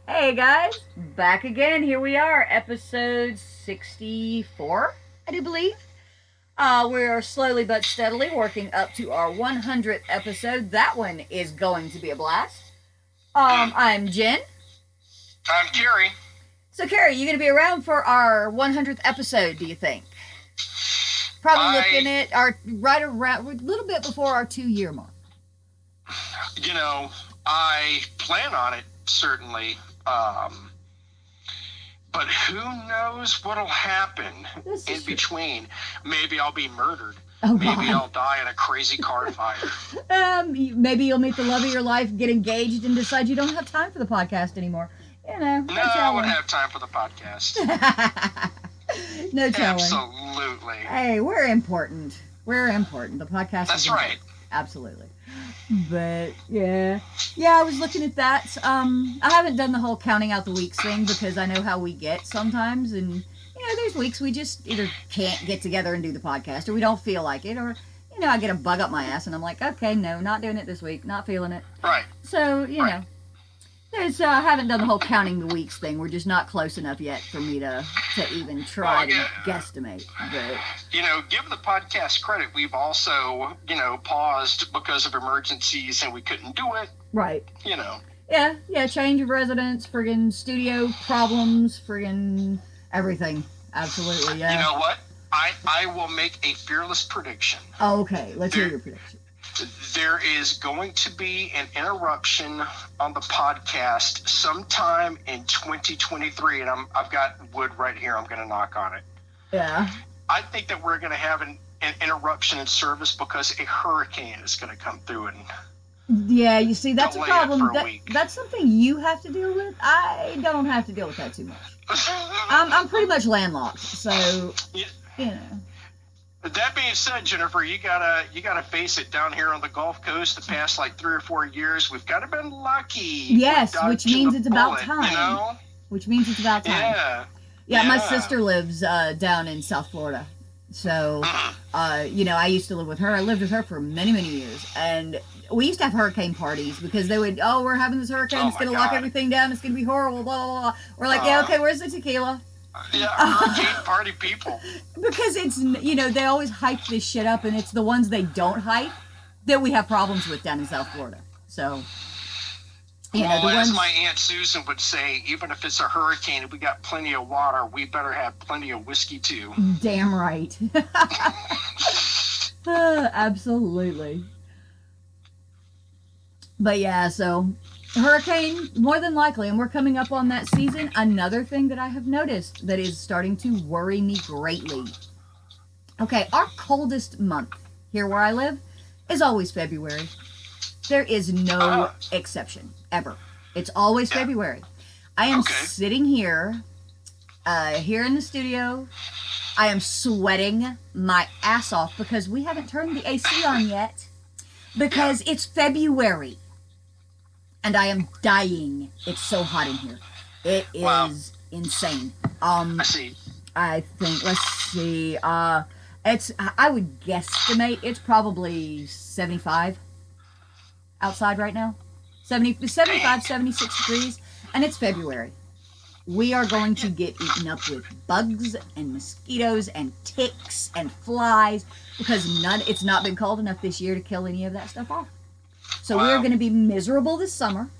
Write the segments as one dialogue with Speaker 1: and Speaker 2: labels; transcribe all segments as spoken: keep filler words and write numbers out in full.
Speaker 1: Hey guys, back again. Here we are, episode sixty-four, I do believe. Uh, we're slowly but steadily working up to our one hundredth episode. That one is going to be a blast. Um, I'm Jen.
Speaker 2: I'm Carrie.
Speaker 1: So, Carrie, you going to be around for our one hundredth episode, do you think? Probably
Speaker 2: I,
Speaker 1: looking at our right around, a little bit before our two year mark.
Speaker 2: You know, I plan on it, certainly. Um, but who knows what'll happen in between? Maybe I'll be murdered.
Speaker 1: Oh,
Speaker 2: maybe
Speaker 1: God.
Speaker 2: I'll die in a crazy car fire.
Speaker 1: Um, maybe you'll meet the love of your life, get engaged, and decide you don't have time for the podcast anymore. You know,
Speaker 2: no, I wouldn't have time for the podcast.
Speaker 1: No telling.
Speaker 2: Absolutely.
Speaker 1: Hey, we're important. We're important. The podcast.
Speaker 2: That's
Speaker 1: is
Speaker 2: right.
Speaker 1: Absolutely. But yeah, yeah. I was looking at that. Um, I haven't done the whole counting out the weeks thing because I know how we get sometimes, and you know, there's weeks we just either can't get together and do the podcast, or we don't feel like it, or you know, I get a bug up my ass, and I'm like, okay, no, not doing it this week, not feeling it.
Speaker 2: Right.
Speaker 1: So you
Speaker 2: right.
Speaker 1: know. There's, uh, I haven't done the whole counting the weeks thing. We're just not close enough yet for me to, to even try
Speaker 2: well, yeah.
Speaker 1: to guesstimate. But
Speaker 2: you know, give the podcast credit. We've also, you know, paused because of emergencies and we couldn't do it.
Speaker 1: Right.
Speaker 2: You know.
Speaker 1: Yeah, yeah. Change of residence, friggin' studio problems, friggin' everything. Absolutely, yeah.
Speaker 2: You know what? I I will make a fearless prediction.
Speaker 1: Oh, okay. Let's
Speaker 2: there,
Speaker 1: hear your prediction.
Speaker 2: There is going to be an interruption on the podcast sometime in twenty twenty-three, and I'm, I've got wood right here. I'm going to knock on it.
Speaker 1: Yeah.
Speaker 2: I think that we're going to have an, an interruption in service because a hurricane is going to come through and
Speaker 1: yeah, you see, that's a
Speaker 2: delay
Speaker 1: problem.
Speaker 2: it for a
Speaker 1: That,
Speaker 2: week.
Speaker 1: that's something you have to deal with. I don't have to deal with that too much. I'm, I'm pretty much landlocked, so,
Speaker 2: Yeah.
Speaker 1: you know.
Speaker 2: That being said, Jennifer, you gotta you gotta face it. Down here on the Gulf Coast, the past like three or four years, we've kind of been lucky.
Speaker 1: Yes,
Speaker 2: with
Speaker 1: which
Speaker 2: dodging
Speaker 1: means
Speaker 2: the
Speaker 1: it's about
Speaker 2: bullet,
Speaker 1: time.
Speaker 2: You know?
Speaker 1: Which means it's about time.
Speaker 2: Yeah.
Speaker 1: Yeah, my
Speaker 2: Yeah.
Speaker 1: sister lives uh, down in South Florida. So, uh, you know, I used to live with her. I lived with her for many, many years. And we used to have hurricane parties because they would, oh, we're having this hurricane.
Speaker 2: Oh,
Speaker 1: it's going to
Speaker 2: my
Speaker 1: lock
Speaker 2: God.
Speaker 1: everything down. It's going to be horrible, blah, blah, blah. We're like, yeah,
Speaker 2: Uh.
Speaker 1: okay, where's the tequila?
Speaker 2: Yeah, hurricane party people.
Speaker 1: Because it's, you know, they always hype this shit up, and it's the ones they don't hype that we have problems with down in South Florida. So, you know,
Speaker 2: well,
Speaker 1: the
Speaker 2: as
Speaker 1: ones...
Speaker 2: my Aunt Susan would say, even if it's a hurricane and we got plenty of water, we better have plenty of whiskey too.
Speaker 1: Damn right. Uh, absolutely. But yeah, so hurricane, more than likely, and we're coming up on that season. Another thing that I have noticed that is starting to worry me greatly. Okay, our coldest month here where I live is always February. There is no
Speaker 2: Uh.
Speaker 1: exception, ever. It's always
Speaker 2: Yeah.
Speaker 1: February. I am
Speaker 2: Okay.
Speaker 1: sitting here, uh, here in the studio. I am sweating my ass off because we haven't turned the A C on yet because it's February. And I am dying. It's so hot in here. It is
Speaker 2: Wow.
Speaker 1: insane. Um,
Speaker 2: I see.
Speaker 1: I think, let's see, uh, it's, I would guesstimate it's probably seventy-five outside right now. seventy, seventy-five, seventy-six degrees, and it's February. We are going to get eaten up with bugs and mosquitoes and ticks and flies because none, it's not been cold enough this year to kill any of that stuff off. So
Speaker 2: Wow.
Speaker 1: we're going to be miserable this summer,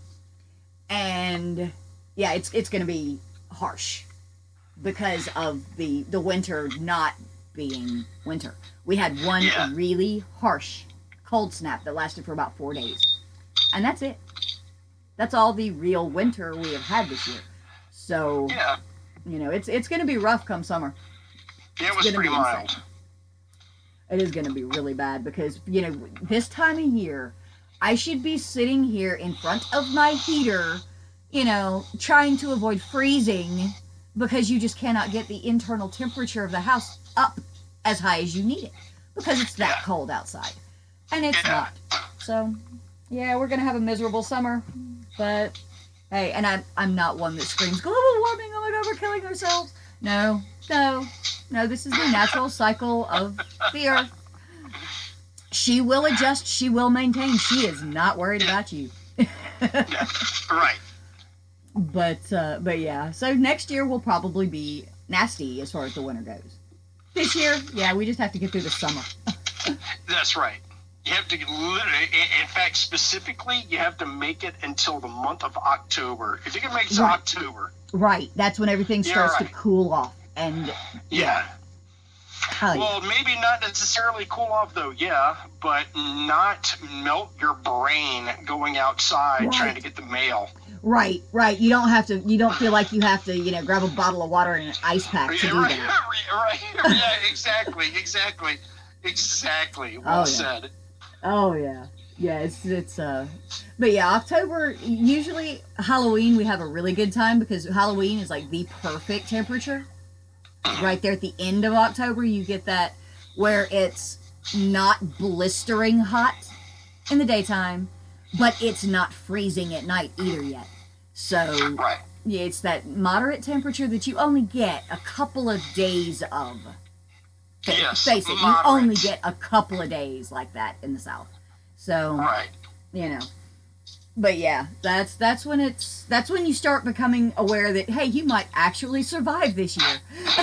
Speaker 1: and yeah, it's it's going to be harsh because of the the winter not being winter. We had one
Speaker 2: Yeah.
Speaker 1: really harsh cold snap that lasted for about four days, and that's it. That's all the real winter we have had this year. So
Speaker 2: Yeah.
Speaker 1: you know, it's it's going to be rough come summer.
Speaker 2: Yeah, it was
Speaker 1: gonna
Speaker 2: pretty
Speaker 1: be
Speaker 2: mild.
Speaker 1: insane. It is going to be really bad because, you know, this time of year, I should be sitting here in front of my heater, you know, trying to avoid freezing because you just cannot get the internal temperature of the house up as high as you need it because it's that
Speaker 2: Yeah.
Speaker 1: cold outside. And it's
Speaker 2: Yeah.
Speaker 1: not. So, yeah, we're going to have a miserable summer. But, hey, and I'm, I'm not one that screams, global warming, oh my God, we're killing ourselves. No, no, no, this is the natural cycle of the earth. She will adjust. She will maintain. She is not worried about you.
Speaker 2: Yeah. Right.
Speaker 1: But uh, but yeah, so next year will probably be nasty as far as the winter goes. This year, yeah, we just have to get through the summer.
Speaker 2: That's right. You have to literally, in fact, specifically, you have to make it until the month of October. If you can make it to
Speaker 1: Right.
Speaker 2: October.
Speaker 1: Right. That's when everything starts
Speaker 2: right.
Speaker 1: to cool off. And
Speaker 2: yeah.
Speaker 1: yeah. Oh,
Speaker 2: well,
Speaker 1: yeah.
Speaker 2: maybe not necessarily cool off, though, yeah, but not melt your brain going outside
Speaker 1: Right.
Speaker 2: trying to get the mail.
Speaker 1: Right, right. You don't have to, you don't feel like you have to, you know, grab a bottle of water and an ice pack to do
Speaker 2: right,
Speaker 1: that.
Speaker 2: Right, right. Yeah, exactly, exactly. Exactly. Well
Speaker 1: Oh, yeah.
Speaker 2: said.
Speaker 1: Oh, yeah. Yeah, it's, it's, uh, but yeah, October, usually Halloween, we have a really good time because Halloween is like the perfect temperature. Right there at the end of October, you get that where it's not blistering hot in the daytime, but it's not freezing at night either yet. So,
Speaker 2: right.
Speaker 1: yeah, it's that moderate temperature that you only get a couple of days of.
Speaker 2: Yes,
Speaker 1: face it,
Speaker 2: moderate.
Speaker 1: you only get a couple of days like that in the South. So,
Speaker 2: right.
Speaker 1: you know. But yeah, that's that's when it's that's when you start becoming aware that hey, you might actually survive this year.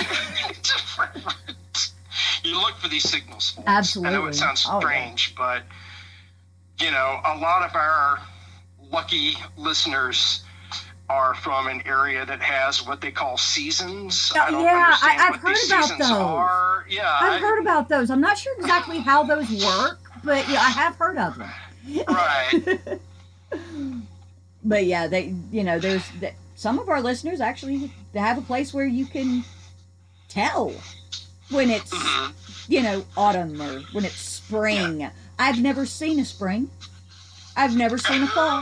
Speaker 2: You look for these signals. Folks.
Speaker 1: Absolutely.
Speaker 2: I know it sounds strange,
Speaker 1: oh, yeah.
Speaker 2: but you know, a lot of our lucky listeners are from an area that has what they call seasons.
Speaker 1: Oh,
Speaker 2: I don't
Speaker 1: yeah,
Speaker 2: understand
Speaker 1: I, I've
Speaker 2: what
Speaker 1: heard
Speaker 2: these
Speaker 1: about
Speaker 2: seasons
Speaker 1: those.
Speaker 2: Are. Yeah,
Speaker 1: I've
Speaker 2: I,
Speaker 1: heard about those. I'm not sure exactly how those work, but yeah, I have heard of them.
Speaker 2: Right.
Speaker 1: But yeah, they, you know, there's some of our listeners actually have a place where you can tell when it's, mm-hmm. you know, autumn or when it's spring. Yeah. I've never seen a spring. I've never seen a fall.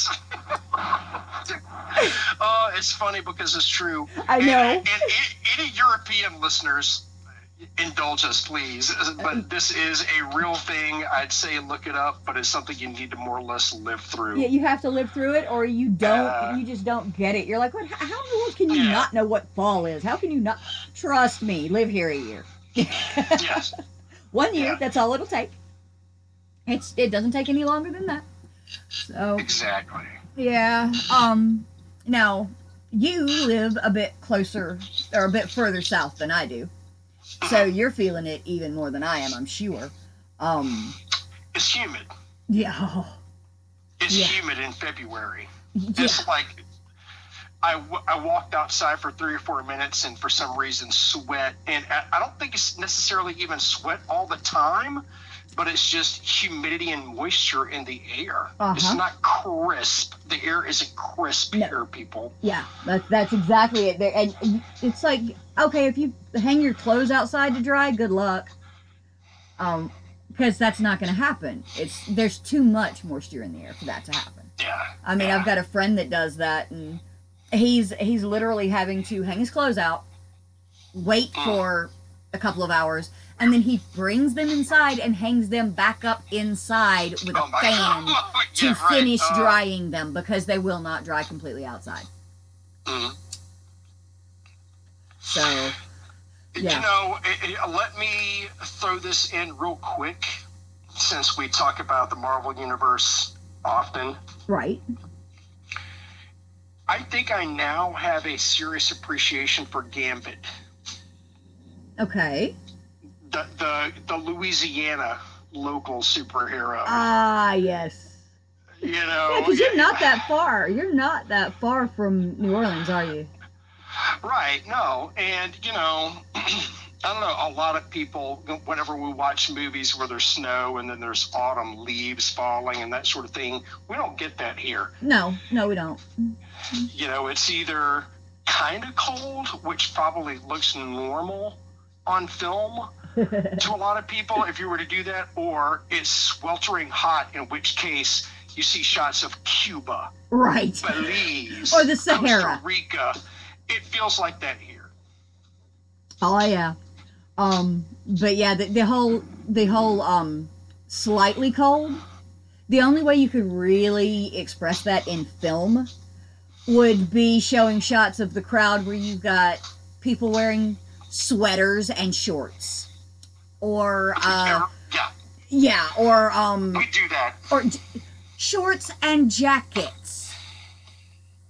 Speaker 2: Oh, it's funny because it's true.
Speaker 1: I know.
Speaker 2: And, and, and any European listeners, indulge us, please. But this is a real thing. I'd say look it up, but it's something you need to more or less live through.
Speaker 1: Yeah, you have to live through it, or you don't.
Speaker 2: Uh,
Speaker 1: you just don't get it. You're like, what? How in the world can you
Speaker 2: yeah.
Speaker 1: not know what fall is? How can you not? Trust me, live here a year.
Speaker 2: Yes.
Speaker 1: One year.
Speaker 2: Yeah.
Speaker 1: That's all it'll take. It's. It doesn't take any longer than that. So.
Speaker 2: Exactly.
Speaker 1: Yeah. Um. Now, you live a bit closer or a bit further south than I do. So you're feeling it even more than I am, I'm sure. Um,
Speaker 2: it's humid.
Speaker 1: Yeah.
Speaker 2: It's
Speaker 1: yeah.
Speaker 2: humid in February.
Speaker 1: Yeah.
Speaker 2: It's like I, w- I walked outside for three or four minutes and for some reason sweat. And I, I don't think it's necessarily even sweat all the time, but it's just humidity and moisture in the air.
Speaker 1: Uh-huh.
Speaker 2: It's not crisp. The air isn't crisp
Speaker 1: no.
Speaker 2: here, people.
Speaker 1: Yeah, that's, that's exactly it. There, and it's like, okay, if you hang your clothes outside to dry, good luck. Um, because that's not going to happen. It's There's too much moisture in the air for that to happen.
Speaker 2: Yeah.
Speaker 1: I mean,
Speaker 2: yeah.
Speaker 1: I've got a friend that does that, and he's he's literally having to hang his clothes out, wait mm. for a couple of hours, and then he brings them inside and hangs them back up inside with
Speaker 2: oh
Speaker 1: a fan
Speaker 2: oh,
Speaker 1: to
Speaker 2: yeah,
Speaker 1: finish
Speaker 2: right. uh,
Speaker 1: drying them because they will not dry completely outside.
Speaker 2: Mm.
Speaker 1: So, yeah.
Speaker 2: You know, it, it, let me throw this in real quick since we talk about the Marvel Universe often.
Speaker 1: Right.
Speaker 2: I think I now have a serious appreciation for Gambit.
Speaker 1: Okay.
Speaker 2: The the, the Louisiana local superhero.
Speaker 1: Ah, yes.
Speaker 2: You know.
Speaker 1: Yeah, because you're not that far. You're not that far from New Orleans, are you?
Speaker 2: Right, no. And, you know, I don't know, a lot of people, whenever we watch movies where there's snow and then there's autumn leaves falling and that sort of thing, we don't get that here.
Speaker 1: No, no, we don't.
Speaker 2: You know, it's either kind of cold, which probably looks normal on film to a lot of people if you were to do that, or it's sweltering hot, in which case you see shots of Cuba,
Speaker 1: right,
Speaker 2: Belize,
Speaker 1: or the Sahara,
Speaker 2: Costa Rica. It feels like that here.
Speaker 1: Oh yeah, um, but yeah, the, the whole the whole um slightly cold. The only way you could really express that in film would be showing shots of the crowd where you've got people wearing sweaters and shorts, or uh,
Speaker 2: yeah,
Speaker 1: yeah, or um,
Speaker 2: we do that,
Speaker 1: or j- shorts and jackets.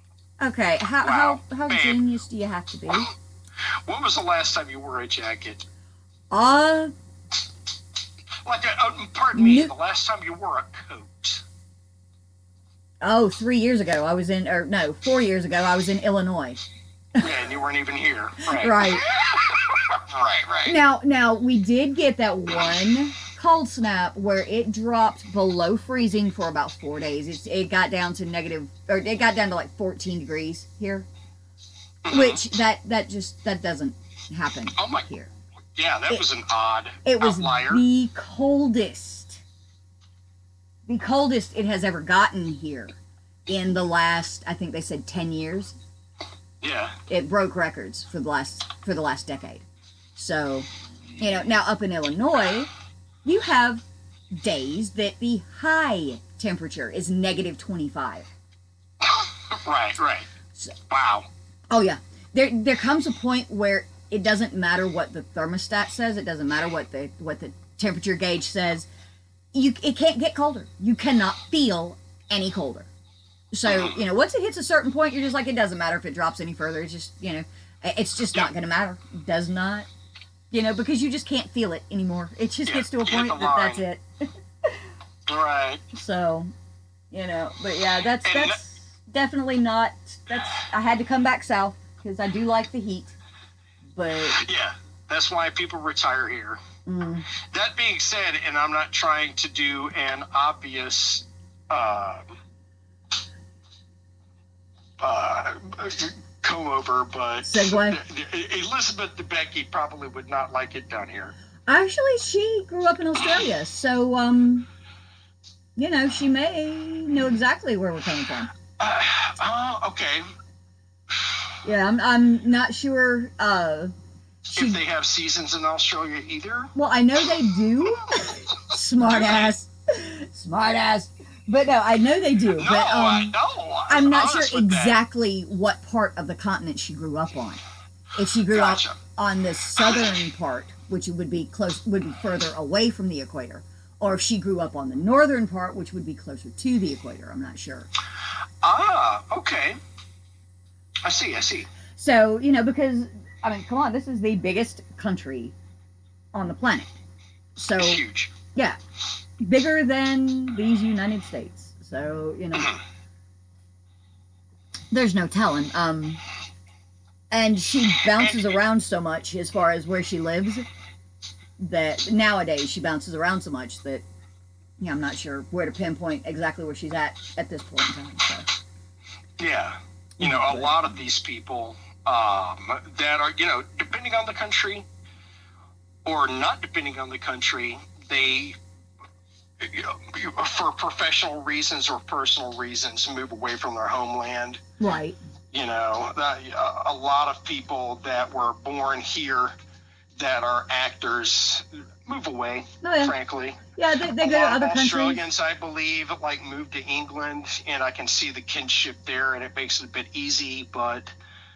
Speaker 1: Okay, how
Speaker 2: Wow.
Speaker 1: how how
Speaker 2: Babe.
Speaker 1: genius do you have to be?
Speaker 2: When was the last time you wore a jacket?
Speaker 1: Uh,
Speaker 2: Like, a, uh, pardon me,
Speaker 1: New-
Speaker 2: the last time you wore a coat?
Speaker 1: oh, three years ago I was in, or no, four years ago I was in Illinois.
Speaker 2: Yeah, and you weren't even here. Right.
Speaker 1: Right.
Speaker 2: right, right.
Speaker 1: Now, now we did get that one cold snap where it dropped below freezing for about four days. It's, it got down to negative, or it got down to like fourteen degrees here,
Speaker 2: Mhm.
Speaker 1: which that that just that doesn't happen
Speaker 2: Oh my-
Speaker 1: here.
Speaker 2: Yeah, that
Speaker 1: It-
Speaker 2: was an odd
Speaker 1: It was
Speaker 2: outlier.
Speaker 1: the coldest, the coldest it has ever gotten here in the last, I think they said ten years.
Speaker 2: Yeah.
Speaker 1: It broke records for the last for the last decade. So, you know, now up in Illinois, you have days that the high temperature is negative twenty-five.
Speaker 2: Right, right.
Speaker 1: So-
Speaker 2: Wow.
Speaker 1: Oh yeah, there there comes a point where it doesn't matter what the thermostat says. It doesn't matter what the what the temperature gauge says. You it can't get colder. You cannot feel any colder. So, you know, once it hits a certain point, you're just like, it doesn't matter if it drops any further. It's just, you know, it's just not going to matter. It does not, you know, because you just can't feel it anymore. It just
Speaker 2: Yeah,
Speaker 1: gets to a
Speaker 2: you hit
Speaker 1: point
Speaker 2: the
Speaker 1: that that's
Speaker 2: line.
Speaker 1: it.
Speaker 2: Right.
Speaker 1: So, you know, but yeah, that's
Speaker 2: And
Speaker 1: that's definitely not. That's I had to come back south because I do like the heat, but
Speaker 2: Yeah, that's why people retire here.
Speaker 1: mm,
Speaker 2: That being said, and I'm not trying to do an obvious uh, uh, comb over, but
Speaker 1: Segue?
Speaker 2: Elizabeth Debicki probably would not like it down here.
Speaker 1: actually, she grew up in Australia, so um, you know, she may know exactly where we're coming from.
Speaker 2: Uh, oh, okay.
Speaker 1: Yeah, I'm I'm not sure. Uh, she
Speaker 2: If they have seasons in Australia either.
Speaker 1: well, I know they do. Smart ass, smart ass. But no, I know they do.
Speaker 2: No,
Speaker 1: but
Speaker 2: I
Speaker 1: um,
Speaker 2: know.
Speaker 1: I'm not
Speaker 2: honest
Speaker 1: sure
Speaker 2: with that.
Speaker 1: exactly what part of the continent she grew up on. If she grew
Speaker 2: Gotcha.
Speaker 1: up on the southern part, which would be close, would be further away from the equator, or if she grew up on the northern part, which would be closer to the equator. I'm not sure.
Speaker 2: Ah, okay. I see. I see.
Speaker 1: So you know, because I mean, come on, this is the biggest country on the planet. So
Speaker 2: It's huge.
Speaker 1: yeah, bigger than these United States. So you know, there's no telling. Um, and she bounces around so much as far as where she lives that nowadays she bounces around so much that yeah, I'm not sure where to pinpoint exactly where she's at at this point in time. So.
Speaker 2: Yeah. You know, a lot of these people um, that are, you know, depending on the country or not depending on the country, they, you know, for professional reasons or personal reasons, move away from their homeland.
Speaker 1: Right.
Speaker 2: You know, that, uh, a lot of people that were born here that are actors move away,
Speaker 1: Oh, yeah.
Speaker 2: frankly.
Speaker 1: Yeah, they, they
Speaker 2: A
Speaker 1: go to
Speaker 2: lot of
Speaker 1: other countries.
Speaker 2: Australians, I believe, like moved to England, and I can see the kinship there, and it makes it a bit easy. But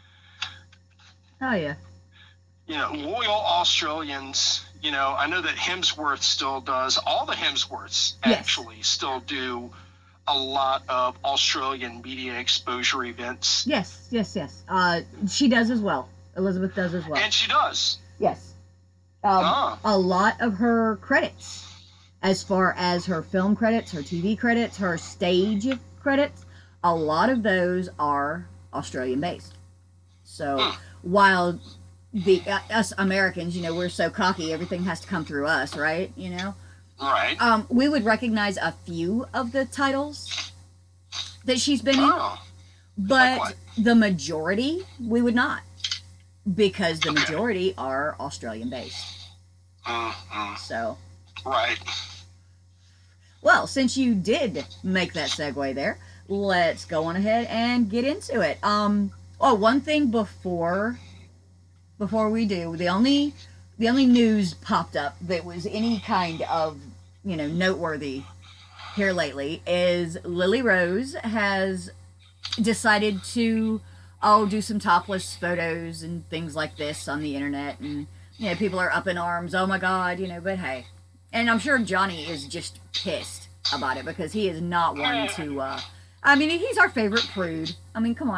Speaker 1: Oh yeah.
Speaker 2: you know, loyal Australians. You know, I know that Hemsworth still does. All the Hemsworths
Speaker 1: Yes.
Speaker 2: actually still do a lot of Australian media exposure events,
Speaker 1: Yes, yes, yes. Uh, she does as well. Elizabeth does as well.
Speaker 2: and she does.
Speaker 1: Yes. Um,
Speaker 2: Ah.
Speaker 1: A lot of her credits, as far as her film credits, her T V credits, her stage credits, a lot of those are Australian based. So
Speaker 2: Hmm.
Speaker 1: while the uh, us Americans, you know, we're so cocky, everything has to come through us, right? You know,
Speaker 2: Right.
Speaker 1: um, we would recognize a few of the titles that she's been in,
Speaker 2: Oh.
Speaker 1: but
Speaker 2: what?
Speaker 1: the majority we would not, because the
Speaker 2: Okay.
Speaker 1: majority are Australian based.
Speaker 2: Mm-hmm.
Speaker 1: So,
Speaker 2: Right.
Speaker 1: well, since you did make that segue there, let's go on ahead and get into it. Um, oh, one thing before before we do, the only the only news popped up that was any kind of, you know, noteworthy here lately is Lily Rose has decided to oh do some topless photos and things like this on the internet, and you know, people are up in arms, oh my god, you know, but hey. And I'm sure Johnny is just pissed about it because he is not one to uh I mean, he's our favorite prude. I mean, come on.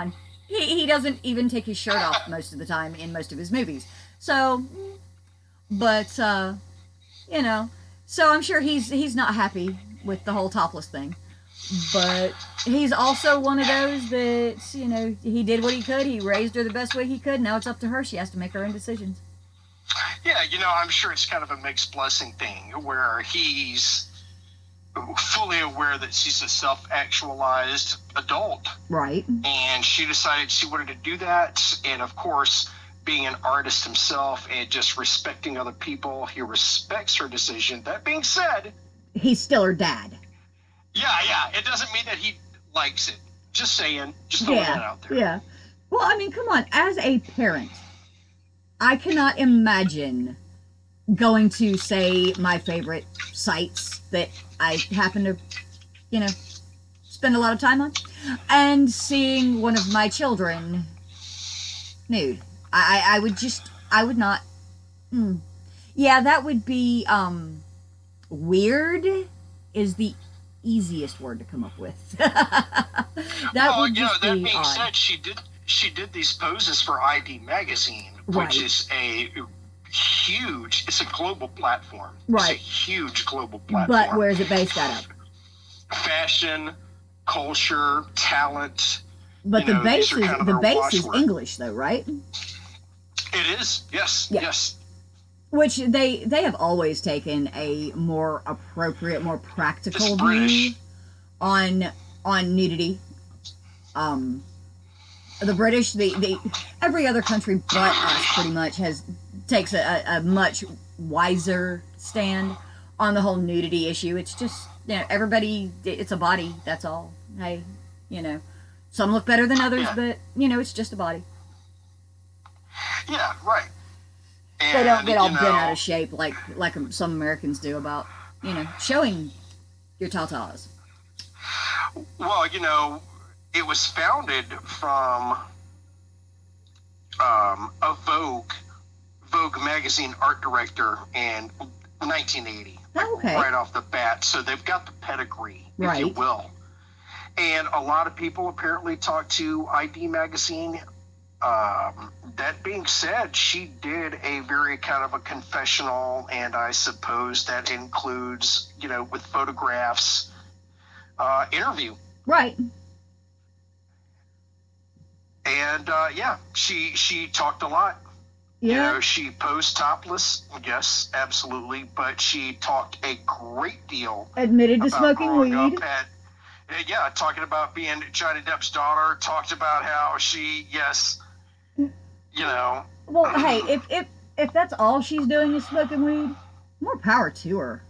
Speaker 1: he, he doesn't even take his shirt off most of the time in most of his movies. So, but, uh, you know, so I'm sure he's he's not happy with the whole topless thing. But he's also one of those that, you know, he did what he could. He raised her the best way he could. Now it's up to her. She has to make her own decisions.
Speaker 2: Yeah, you know, I'm sure it's kind of a mixed blessing thing where he's fully aware that she's a self-actualized adult.
Speaker 1: Right.
Speaker 2: And she decided she wanted to do that. And, of course, being an artist himself and just respecting other people, he respects her decision. That being said...
Speaker 1: he's still her dad.
Speaker 2: Yeah, yeah. It doesn't mean that he likes it. Just saying. Just throwing
Speaker 1: yeah,
Speaker 2: that out there.
Speaker 1: Yeah. Well, I mean, come on. As a parent, I cannot imagine going to, say, my favorite sites that I happen to, you know, spend a lot of time on, and seeing one of my children nude. I, I would just, I would not, mm. Yeah, that would be, um, weird is the easiest word to come up with. that
Speaker 2: well,
Speaker 1: would
Speaker 2: you know,
Speaker 1: just
Speaker 2: that
Speaker 1: be
Speaker 2: being
Speaker 1: odd.
Speaker 2: said, she did she did these poses for I D Magazine,
Speaker 1: Right.
Speaker 2: which is a huge. It's a global platform.
Speaker 1: Right.
Speaker 2: It's a huge global platform.
Speaker 1: But where is it based out of?
Speaker 2: Fashion, culture, talent.
Speaker 1: But
Speaker 2: you
Speaker 1: the
Speaker 2: know,
Speaker 1: base
Speaker 2: these are
Speaker 1: is
Speaker 2: kind of
Speaker 1: the
Speaker 2: their
Speaker 1: base is
Speaker 2: watchword.
Speaker 1: English though, right?
Speaker 2: It is. Yes.
Speaker 1: Yeah.
Speaker 2: Yes.
Speaker 1: Which they they have always taken a more appropriate, more practical
Speaker 2: It's British.
Speaker 1: view on on nudity. Um, the British, the, the every other country but us, pretty much has takes a, a much wiser stand on the whole nudity issue. It's just, you know, everybody. It's a body. That's all. Hey, you know, some look better than others,
Speaker 2: Yeah.
Speaker 1: but you know, it's just a body.
Speaker 2: Yeah. Right. And,
Speaker 1: They don't get all
Speaker 2: you
Speaker 1: bent
Speaker 2: know,
Speaker 1: out of shape like like some Americans do about, you know, showing your tatas.
Speaker 2: Well, you know, it was founded from um, a Vogue Vogue magazine art director in nineteen eighty. Like
Speaker 1: Okay.
Speaker 2: right off the bat. So they've got the pedigree, if you
Speaker 1: Right.
Speaker 2: will. And a lot of people apparently talk to I D Magazine. Um, that being said, she did a very kind of a confessional, and I suppose that includes, you know, with photographs, uh, interview.
Speaker 1: Right.
Speaker 2: And uh, yeah, she she talked a lot. You
Speaker 1: Yeah.
Speaker 2: know, she posed topless, yes, absolutely, but she talked a great deal
Speaker 1: Admitted to
Speaker 2: about
Speaker 1: smoking
Speaker 2: growing
Speaker 1: weed.
Speaker 2: up at, uh, yeah, talking about being Johnny Depp's daughter, talked about how she, yes, you know,
Speaker 1: Well, hey, if if if that's all she's doing is smoking weed, more power to her.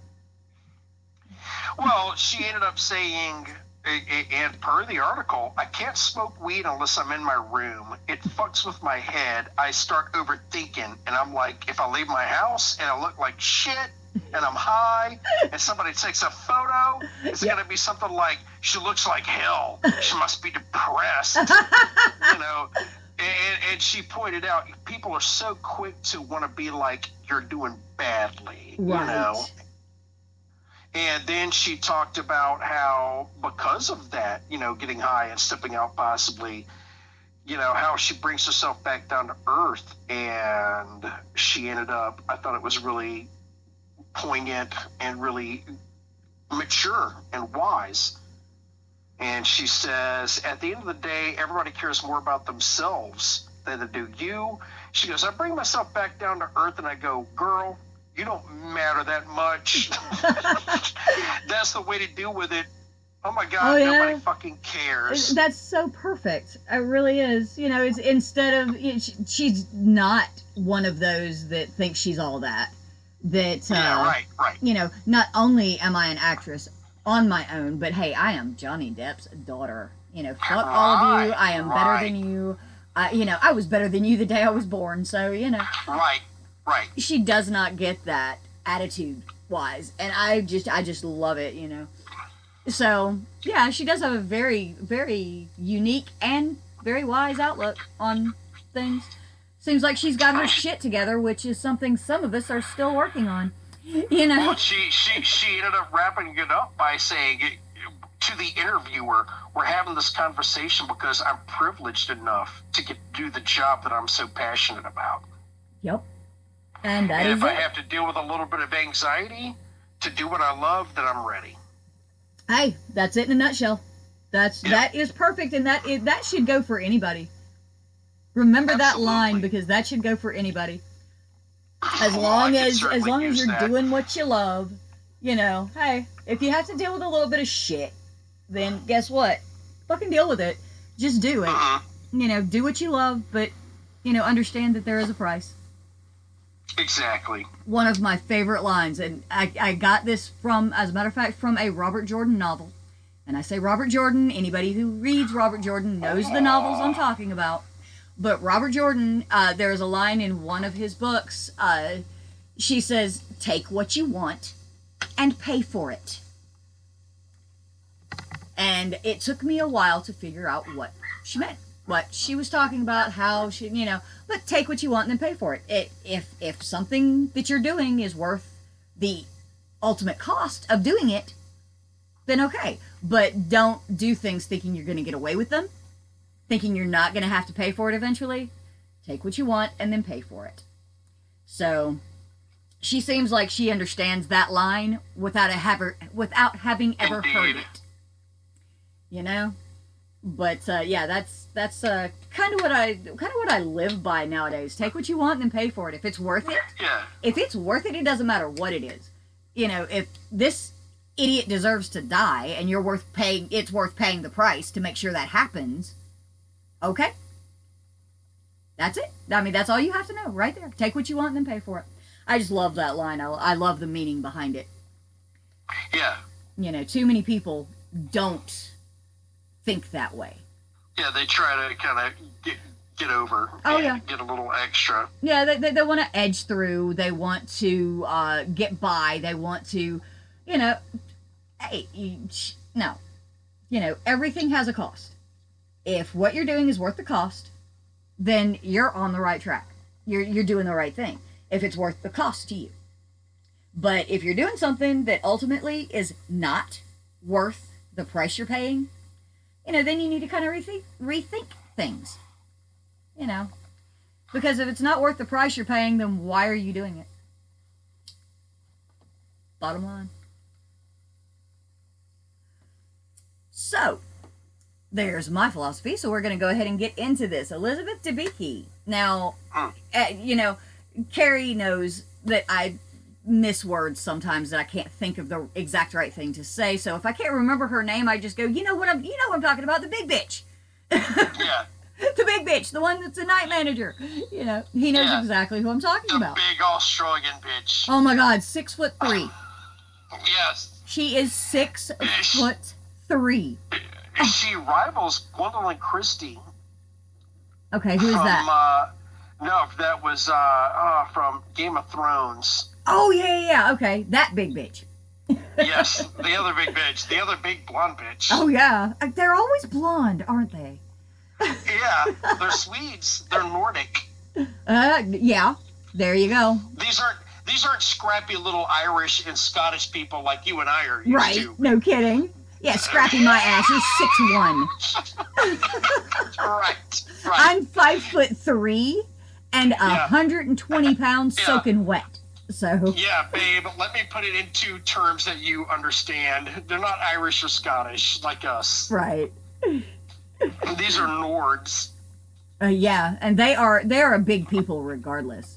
Speaker 2: well, she ended up saying, a- a- and per the article, I can't smoke weed unless I'm in my room. It fucks with my head. I start overthinking, and I'm like, if I leave my house and I look like shit, and I'm high, and somebody takes a photo, it's
Speaker 1: Yeah.
Speaker 2: gonna be something like, she looks like hell. She must be depressed, you know. And, and she pointed out, people are so quick to want to be like, you're doing badly, you
Speaker 1: Right.
Speaker 2: know. And then she talked about how, because of that, you know, getting high and stepping out possibly, you know, how she brings herself back down to earth. And she ended up, I thought it was really poignant and really mature and wise. And she says, at the end of the day, everybody cares more about themselves than they do you. She goes, I bring myself back down to earth and I go, girl, you don't matter that much. That's the way to deal with it. Oh my God,
Speaker 1: Oh, yeah.
Speaker 2: nobody fucking cares.
Speaker 1: That's so perfect. It really is. You know, it's instead of you know, she, she's not one of those that thinks she's all that. That uh,
Speaker 2: Yeah, right, right.
Speaker 1: you know, not only am I an actress on my own, but hey, I am Johnny Depp's daughter. You know, fuck all of you.
Speaker 2: Right,
Speaker 1: I am better
Speaker 2: right.
Speaker 1: than you. I, you know, I was better than you the day I was born. So you know,
Speaker 2: Right, right.
Speaker 1: she does not get that attitude wise, and I just, I just love it. You know. So yeah, she does have a very, very unique and very wise outlook on things. Seems like she's got her shit together, which is something some of us are still working on. You know.
Speaker 2: Well, she, she, she ended up wrapping it up by saying, to the interviewer, we're having this conversation because I'm privileged enough to get to do the job that I'm so passionate about.
Speaker 1: Yep. And that
Speaker 2: and
Speaker 1: is
Speaker 2: if I
Speaker 1: it.
Speaker 2: have to deal with a little bit of anxiety to do what I love, then I'm ready.
Speaker 1: Hey, that's it in a nutshell. That's
Speaker 2: Yeah.
Speaker 1: that is perfect, and that is, that should go for anybody. Remember
Speaker 2: Absolutely.
Speaker 1: that line, because that should go for anybody. As
Speaker 2: Well,
Speaker 1: long
Speaker 2: I could
Speaker 1: as as
Speaker 2: certainly
Speaker 1: long as
Speaker 2: use
Speaker 1: you're
Speaker 2: that.
Speaker 1: doing what you love, you know. Hey, if you have to deal with a little bit of shit, then guess what? Fucking deal with it. Just do it.
Speaker 2: Mhm.
Speaker 1: You know, do what you love, but you know, understand that there is a price.
Speaker 2: Exactly.
Speaker 1: One of my favorite lines, and I, I got this from, as a matter of fact, from a Robert Jordan novel. And I say Robert Jordan, anybody who reads Robert Jordan knows the novels I'm talking about. But Robert Jordan, uh, there's a line in one of his books. Uh, she says, take what you want and pay for it. And it took me a while to figure out what she meant. What she was talking about, how she, you know, but take what you want and then pay for it. it. If if something that you're doing is worth the ultimate cost of doing it, then okay. But don't do things thinking you're going to get away with them, thinking you're not going to have to pay for it eventually. Take what you want and then pay for it. So she seems like she understands that line without a haver, without having ever
Speaker 2: Indeed.
Speaker 1: heard it. You know? But uh, yeah, that's that's uh, kind of what I kind of what I live by nowadays. Take what you want and then pay for it. If it's worth it,
Speaker 2: Yeah.
Speaker 1: if it's worth it, it doesn't matter what it is. You know, if this idiot deserves to die and you're worth paying, it's worth paying the price to make sure that happens. Okay, that's it. I mean, that's all you have to know right there. Take what you want and then pay for it. I just love that line. I, I love the meaning behind it.
Speaker 2: Yeah.
Speaker 1: You know, too many people don't think that way.
Speaker 2: Yeah, they try to kind of get get over.
Speaker 1: Oh,
Speaker 2: and
Speaker 1: yeah.
Speaker 2: Get a little extra.
Speaker 1: Yeah, they, they, they want to edge through. They want to uh, get by. They want to, you know, hey, you, sh- no. You know, everything has a cost. If what you're doing is worth the cost, then you're on the right track. You're, you're doing the right thing. If it's worth the cost to you. But if you're doing something that ultimately is not worth the price you're paying, you know, then you need to kind of rethink, rethink things. You know, because if it's not worth the price you're paying, then why are you doing it? Bottom line. So, there's my philosophy. So we're going to go ahead and get into this. Elizabeth Debicki. Now, uh, you know, Carrie knows that I miss words sometimes, that I can't think of the exact right thing to say. So if I can't remember her name, I just go, you know what I'm, you know what I'm talking about, the big bitch.
Speaker 2: Yeah.
Speaker 1: The big bitch, the one that's a night manager. You know, he knows
Speaker 2: Yeah.
Speaker 1: exactly who I'm talking
Speaker 2: The
Speaker 1: about.
Speaker 2: big Australian bitch.
Speaker 1: Oh my God, six foot three.
Speaker 2: Yes.
Speaker 1: She is six
Speaker 2: Ish.
Speaker 1: foot three.
Speaker 2: She rivals Gwendolyn Christie.
Speaker 1: Okay, who is
Speaker 2: from,
Speaker 1: that?
Speaker 2: Uh, no, that was uh, uh, from Game of Thrones.
Speaker 1: Oh yeah, yeah, yeah. Okay, that big bitch.
Speaker 2: Yes, the other big bitch, the other big blonde bitch.
Speaker 1: Oh yeah, Uh, they're always blonde, aren't they?
Speaker 2: Yeah, they're Swedes. They're Nordic.
Speaker 1: Uh, yeah. There you go.
Speaker 2: These aren't these aren't scrappy little Irish and Scottish people like you and I are used
Speaker 1: Right?
Speaker 2: to.
Speaker 1: No kidding. Yeah, Scrappy my ass. You're six one.
Speaker 2: Right, right.
Speaker 1: I'm five foot three and a
Speaker 2: Yeah.
Speaker 1: hundred and twenty pounds
Speaker 2: Yeah.
Speaker 1: soaking wet. So
Speaker 2: Yeah, babe, let me put it into terms that you understand. They're not Irish or Scottish like us.
Speaker 1: right.
Speaker 2: These are Nords.
Speaker 1: Uh, yeah, and they are they are a big people regardless.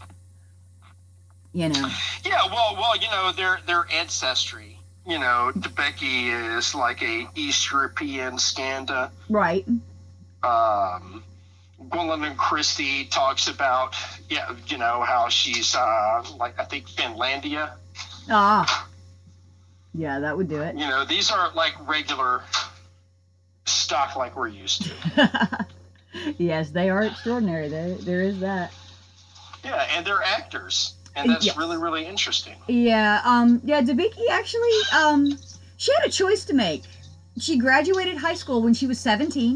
Speaker 1: You know.
Speaker 2: Yeah, well, well, you know, their their ancestry. You know, Debicki is like a East European Skanda.
Speaker 1: Right.
Speaker 2: Um, Gwendolyn Christie talks about, yeah, you know, how she's uh, like I think Finlandia.
Speaker 1: Ah. Yeah, that would do it.
Speaker 2: You know, these aren't like regular stock like we're used to.
Speaker 1: Yes, they are extraordinary. There, there is that.
Speaker 2: Yeah, and they're actors, and that's
Speaker 1: Yes.
Speaker 2: really, really interesting.
Speaker 1: Yeah, um, yeah, Debicki actually, um, she had a choice to make. She graduated high school when she was seventeen,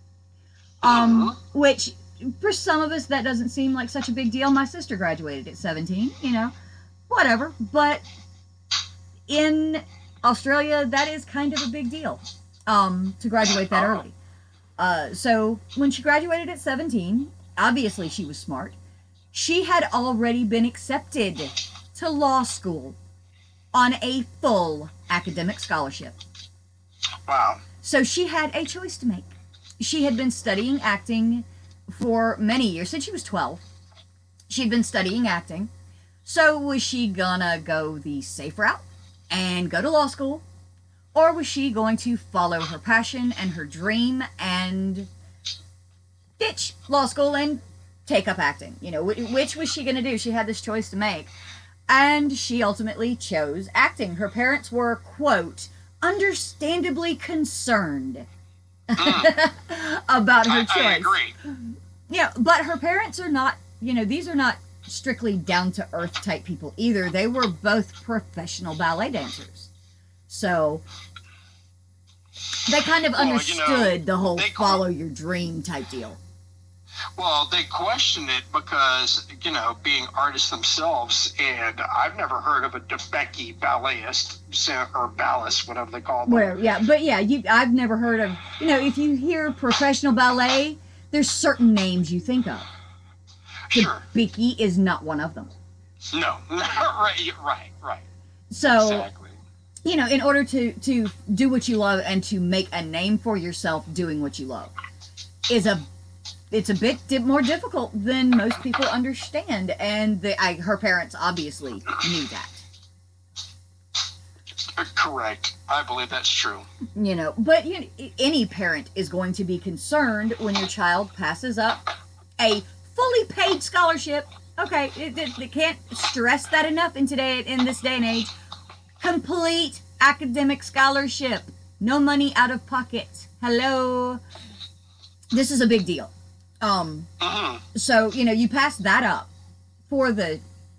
Speaker 1: um,
Speaker 2: Mhm.
Speaker 1: which for some of us that doesn't seem like such a big deal. My sister graduated at seventeen, you know, whatever. But in Australia, that is kind of a big deal. um, to graduate that early. Uh, so when she graduated at seventeen, obviously she was smart. She had already been accepted to law school on a full academic scholarship.
Speaker 2: Wow.
Speaker 1: So she had a choice to make. She had been studying acting for many years, since she was twelve. She'd been studying acting. So was she gonna go the safe route and go to law school? Or was she going to follow her passion and her dream and ditch law school and take up acting? You know, which was she going to do? She had this choice to make. And she ultimately chose acting. Her parents were, quote, understandably concerned mm. about her
Speaker 2: I,
Speaker 1: choice.
Speaker 2: I agree.
Speaker 1: Yeah, but her parents are not, you know, these are not strictly down-to-earth type people either. They were both professional ballet dancers. So they kind of
Speaker 2: well,
Speaker 1: understood
Speaker 2: you know,
Speaker 1: the whole
Speaker 2: they,
Speaker 1: follow your dream type deal.
Speaker 2: Well, they questioned it because, you know, being artists themselves, and I've never heard of a DeBecki balletist or ballist, whatever they call them.
Speaker 1: Well, yeah, but yeah, you, I've never heard of, you know, if you hear professional ballet, there's certain names you think of.
Speaker 2: Sure.
Speaker 1: DeBecki is not one of them.
Speaker 2: No, right, right, right.
Speaker 1: So,
Speaker 2: exactly.
Speaker 1: You know, in order to, to do what you love and to make a name for yourself doing what you love is a, it's a bit di- more difficult than most people understand. And the, I, her parents obviously knew that.
Speaker 2: Correct. I believe that's true.
Speaker 1: You know, but you know, any parent is going to be concerned when your child passes up a fully paid scholarship. Okay, it, it, it can't stress that enough in today, in this day and age. Complete academic scholarship. No money out of pocket. Hello. This is a big deal. Um,
Speaker 2: uh-huh.
Speaker 1: So, you know, you pass that up for the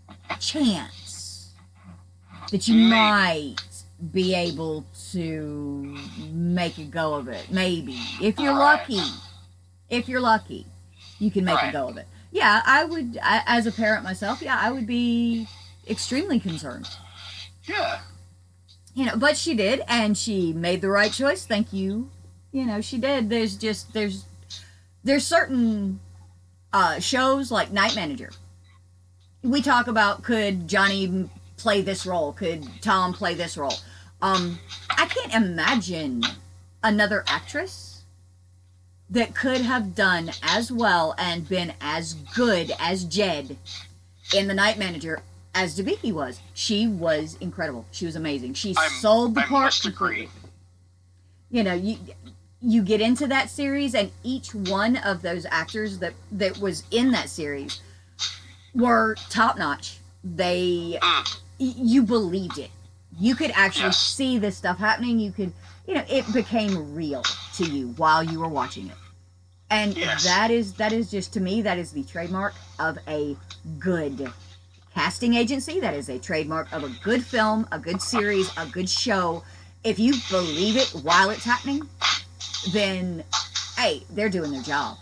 Speaker 1: chance that you
Speaker 2: Maybe.
Speaker 1: might be able to make a go of it. Maybe. If you're
Speaker 2: Right.
Speaker 1: lucky. If you're lucky, you can make
Speaker 2: Right.
Speaker 1: a go of it. Yeah, I would, I, as a parent myself, yeah, I would be extremely concerned.
Speaker 2: Yeah.
Speaker 1: You know, but she did, and she made the right choice. Thank you. You know, she did. There's just, there's, there's certain uh, shows like Night Manager. We talk about, could Johnny play this role? Could Tom play this role? Um, I can't imagine another actress that could have done as well and been as good as Jed in The Night Manager as DeBecki was. She was incredible. She was amazing. She
Speaker 2: I'm,
Speaker 1: sold the
Speaker 2: I
Speaker 1: part
Speaker 2: must
Speaker 1: completely.
Speaker 2: agree.
Speaker 1: You know, you you get into that series, and each one of those actors that that was in that series were top notch. They,
Speaker 2: Mm.
Speaker 1: y- you believed it. You could actually
Speaker 2: Yes.
Speaker 1: see this stuff happening. You could, you know, it became real to you while you were watching it. And
Speaker 2: Yes.
Speaker 1: that is that is just, to me, that is the trademark of a good casting agency. That is a trademark of a good film, a good series, a good show. If you believe it while it's happening, then, hey, they're doing their job.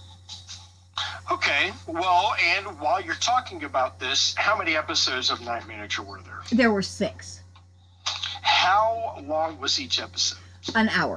Speaker 2: Okay, well, and while you're talking about this, how many episodes of Night Manager were there?
Speaker 1: There were six.
Speaker 2: How long was each episode?
Speaker 1: An hour.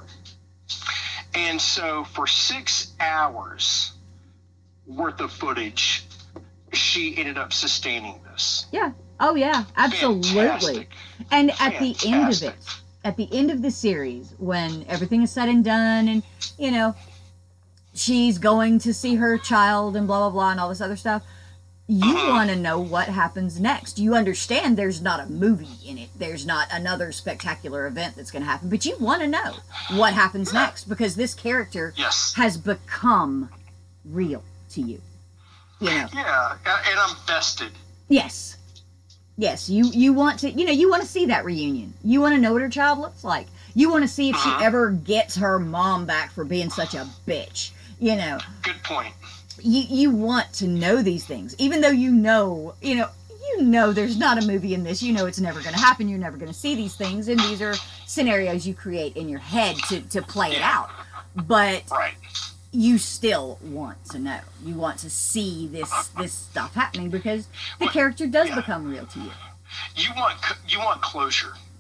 Speaker 2: And so for six hours worth of footage, she ended up sustaining this.
Speaker 1: Yeah. Oh, yeah. Absolutely.
Speaker 2: Fantastic.
Speaker 1: And at the end of
Speaker 2: Fantastic.
Speaker 1: it, at the end of the series, when everything is said and done, and, you know, she's going to see her child and blah, blah, blah, and all this other stuff, you
Speaker 2: Uh-huh.
Speaker 1: want to know what happens next. You understand there's not a movie in it. There's not another spectacular event that's going to happen. But you want to know what happens next, because this character
Speaker 2: Yes.
Speaker 1: has become real to you. You know?
Speaker 2: Yeah, and I'm vested.
Speaker 1: Yes. Yes, you, you want to, you know, you want to see that reunion. You want to know what her child looks like. You want to see if
Speaker 2: Uh-huh.
Speaker 1: she ever gets her mom back for being such a bitch. You know,
Speaker 2: Good point.
Speaker 1: you, you want to know these things, even though you know, you know, you know there's not a movie in this. You know it's never going to happen. You're never going to see these things. And these are scenarios you create in your head to, to play it out. But
Speaker 2: Right.
Speaker 1: you still want to know. You want to see this this stuff happening, because the
Speaker 2: Well,
Speaker 1: character does
Speaker 2: yeah.
Speaker 1: become real to you.
Speaker 2: You want you want closure.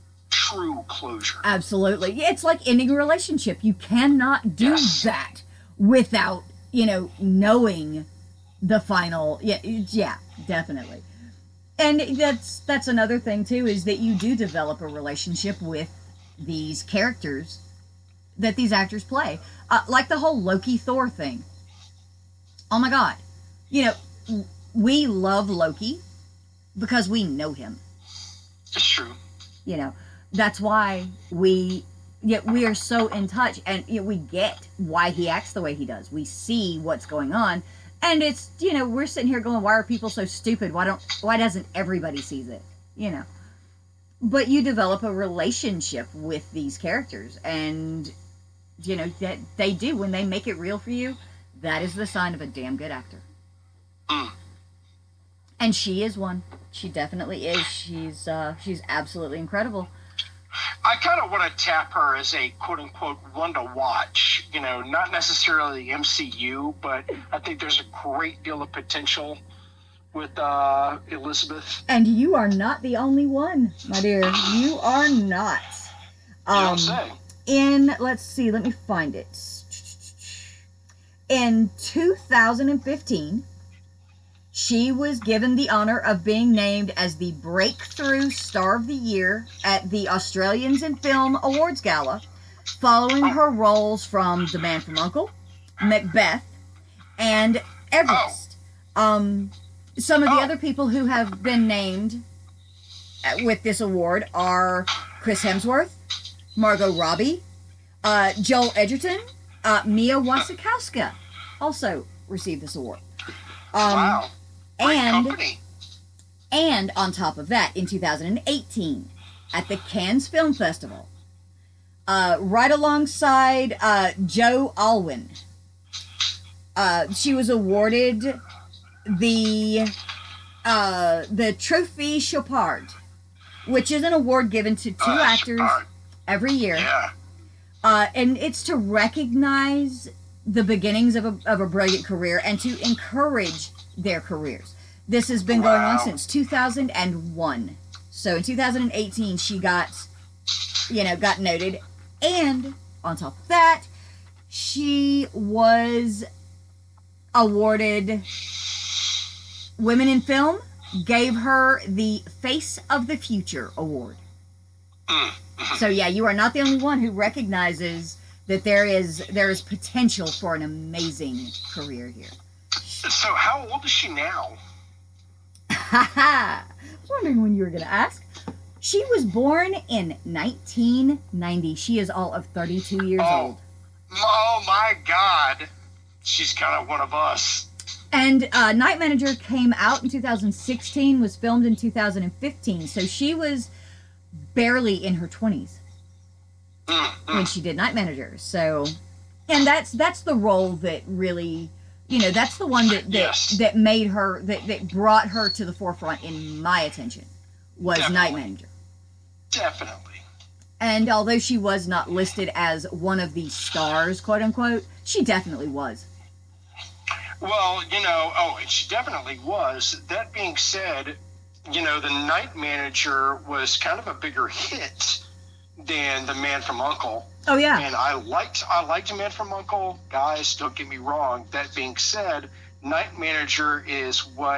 Speaker 2: true closure.
Speaker 1: Absolutely. It's like ending a relationship. You cannot do yes. that without, you know, knowing the final. Yeah, yeah, definitely. And that's that's another thing too, is that you do develop a relationship with these characters that these actors play. Uh, like the whole Loki Thor thing. Oh my God. You know, we love Loki because we know him.
Speaker 2: It's true.
Speaker 1: You know, that's why we yeah, we are so in touch, and you know, we get why he acts the way he does. We see what's going on. And it's, you know, we're sitting here going, why are people so stupid? Why don't, why doesn't everybody see it? You know, but you develop a relationship with these characters, and, you know, that they do, when they make it real for you, that is the sign of a damn good actor.
Speaker 2: Mm.
Speaker 1: And she is one. She definitely is. She's, uh, she's absolutely incredible.
Speaker 2: I kind of want to tap her as a quote-unquote one to watch, you know, not necessarily the M C U, but I think there's a great deal of potential with uh, Elizabeth.
Speaker 1: And you are not the only one, my dear. You are not.
Speaker 2: Um, you don't say.
Speaker 1: In, let's see, let me find it. In two thousand fifteen, she was given the honor of being named as the Breakthrough Star of the Year at the Australians in Film Awards Gala, following her roles from The Man from U N C L E, Macbeth, and Everest. Um, some of the other people who have been named with this award are Chris Hemsworth, Margot Robbie, uh, Joel Edgerton, uh, Mia Wasikowska also received this award. Um,
Speaker 2: wow. Great
Speaker 1: and
Speaker 2: company.
Speaker 1: And on top of that, in two thousand eighteen, at the Cannes Film Festival, uh, right alongside uh, Joe Alwyn, uh, she was awarded the uh, the Trophée Chopard, which is an award given to two uh, actors Chopard. every year.
Speaker 2: Yeah.
Speaker 1: Uh, and it's to recognize the beginnings of a, of a brilliant career and to encourage their careers. This has been wow. going on since two thousand one. So in two thousand eighteen, she got, you know, got noted. And on top of that, she was awarded Women in Film, gave her the Face of the Future award. So yeah, you are not the only one who recognizes that there is there is potential for an amazing career here.
Speaker 2: So how old is she now?
Speaker 1: Ha ha! I was wondering when you were going to ask. She was born in nineteen ninety. She is all of thirty-two years
Speaker 2: oh.
Speaker 1: old.
Speaker 2: Oh my God. She's kind of one of us.
Speaker 1: And uh, Night Manager came out in two thousand sixteen, was filmed in two thousand fifteen. So she was barely in her twenties
Speaker 2: mm-hmm.
Speaker 1: when she did Night Manager. So, and that's that's the role that really, you know, that's the one that that,
Speaker 2: yes.
Speaker 1: that made her, that, that brought her to the forefront in my attention, was
Speaker 2: Definitely.
Speaker 1: Night Manager.
Speaker 2: Definitely.
Speaker 1: And although she was not listed as one of the stars, quote unquote, she definitely was.
Speaker 2: Well, you know, oh, she definitely was. That being said, you know, the Night Manager was kind of a bigger hit than The Man from U N C L E.
Speaker 1: Oh yeah.
Speaker 2: And I liked I liked The Man from U N C L E. Guys, don't get me wrong. That being said, Night Manager is what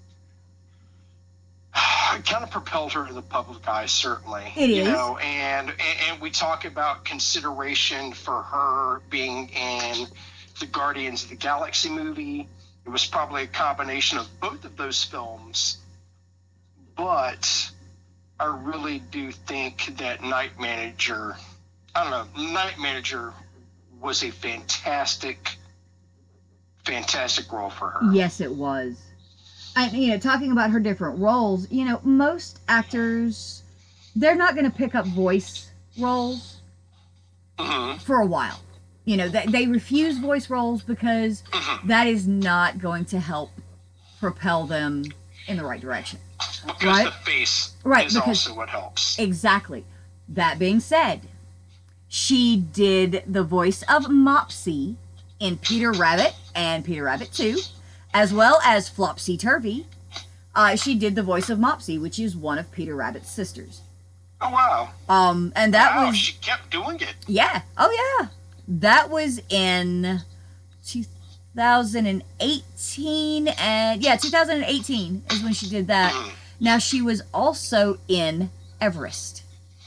Speaker 2: kind of propelled her to the public eye, certainly.
Speaker 1: It
Speaker 2: you
Speaker 1: is.
Speaker 2: know, and, and and we talk about consideration for her being in the Guardians of the Galaxy movie. It was probably a combination of both of those films. But I really do think that Night Manager, I don't know, Night Manager was a fantastic, fantastic role for her.
Speaker 1: Yes, it was. And, you know, talking about her different roles, you know, most actors, they're not going to pick up voice roles
Speaker 2: mm-hmm.
Speaker 1: for a while. You know, they, they refuse voice roles because
Speaker 2: mm-hmm.
Speaker 1: that is not going to help propel them in the right direction.
Speaker 2: Because
Speaker 1: right?
Speaker 2: the face
Speaker 1: right,
Speaker 2: is
Speaker 1: because,
Speaker 2: also what helps.
Speaker 1: Exactly. That being said, she did the voice of Mopsy in Peter Rabbit and Peter Rabbit two, as well as Flopsy Turvy. Uh, she did the voice of Mopsy, which is one of Peter Rabbit's sisters.
Speaker 2: Oh wow.
Speaker 1: Um, and that
Speaker 2: wow,
Speaker 1: was
Speaker 2: she kept doing it.
Speaker 1: yeah. Oh yeah. That was in two thousand eighteen, and yeah, two thousand eighteen is when she did that.
Speaker 2: Mhm.
Speaker 1: Now she was also in Everest.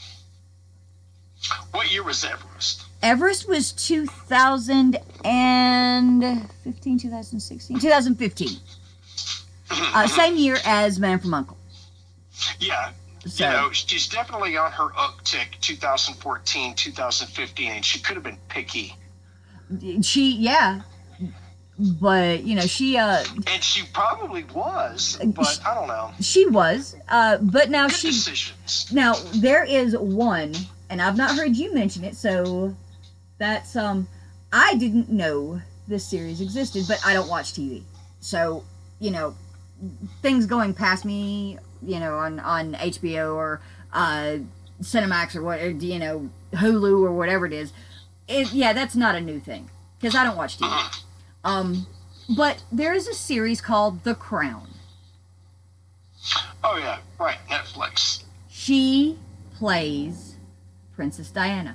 Speaker 2: What year was Everest?
Speaker 1: Everest was two thousand fifteen, two thousand sixteen, two thousand fifteen. Uh, same year as Man from Uncle.
Speaker 2: Yeah.
Speaker 1: So,
Speaker 2: you know, she's definitely on her uptick twenty fourteen, two thousand fifteen, and she could have been picky.
Speaker 1: She, yeah. But, you know, she, uh...
Speaker 2: And she probably was, but
Speaker 1: she,
Speaker 2: I don't know.
Speaker 1: She was, uh, but now
Speaker 2: Good
Speaker 1: she...
Speaker 2: decisions.
Speaker 1: Now, there is one, and I've not heard you mention it, so that's, um... I didn't know this series existed, but I don't watch T V. So, you know, things going past me, you know, on, on H B O or uh, Cinemax or what, or, you know, Hulu or whatever it is, it, yeah, that's not a new thing, because I don't watch T V. Um, but there is a series called The Crown.
Speaker 2: Oh, yeah, right, Netflix.
Speaker 1: She plays Princess Diana.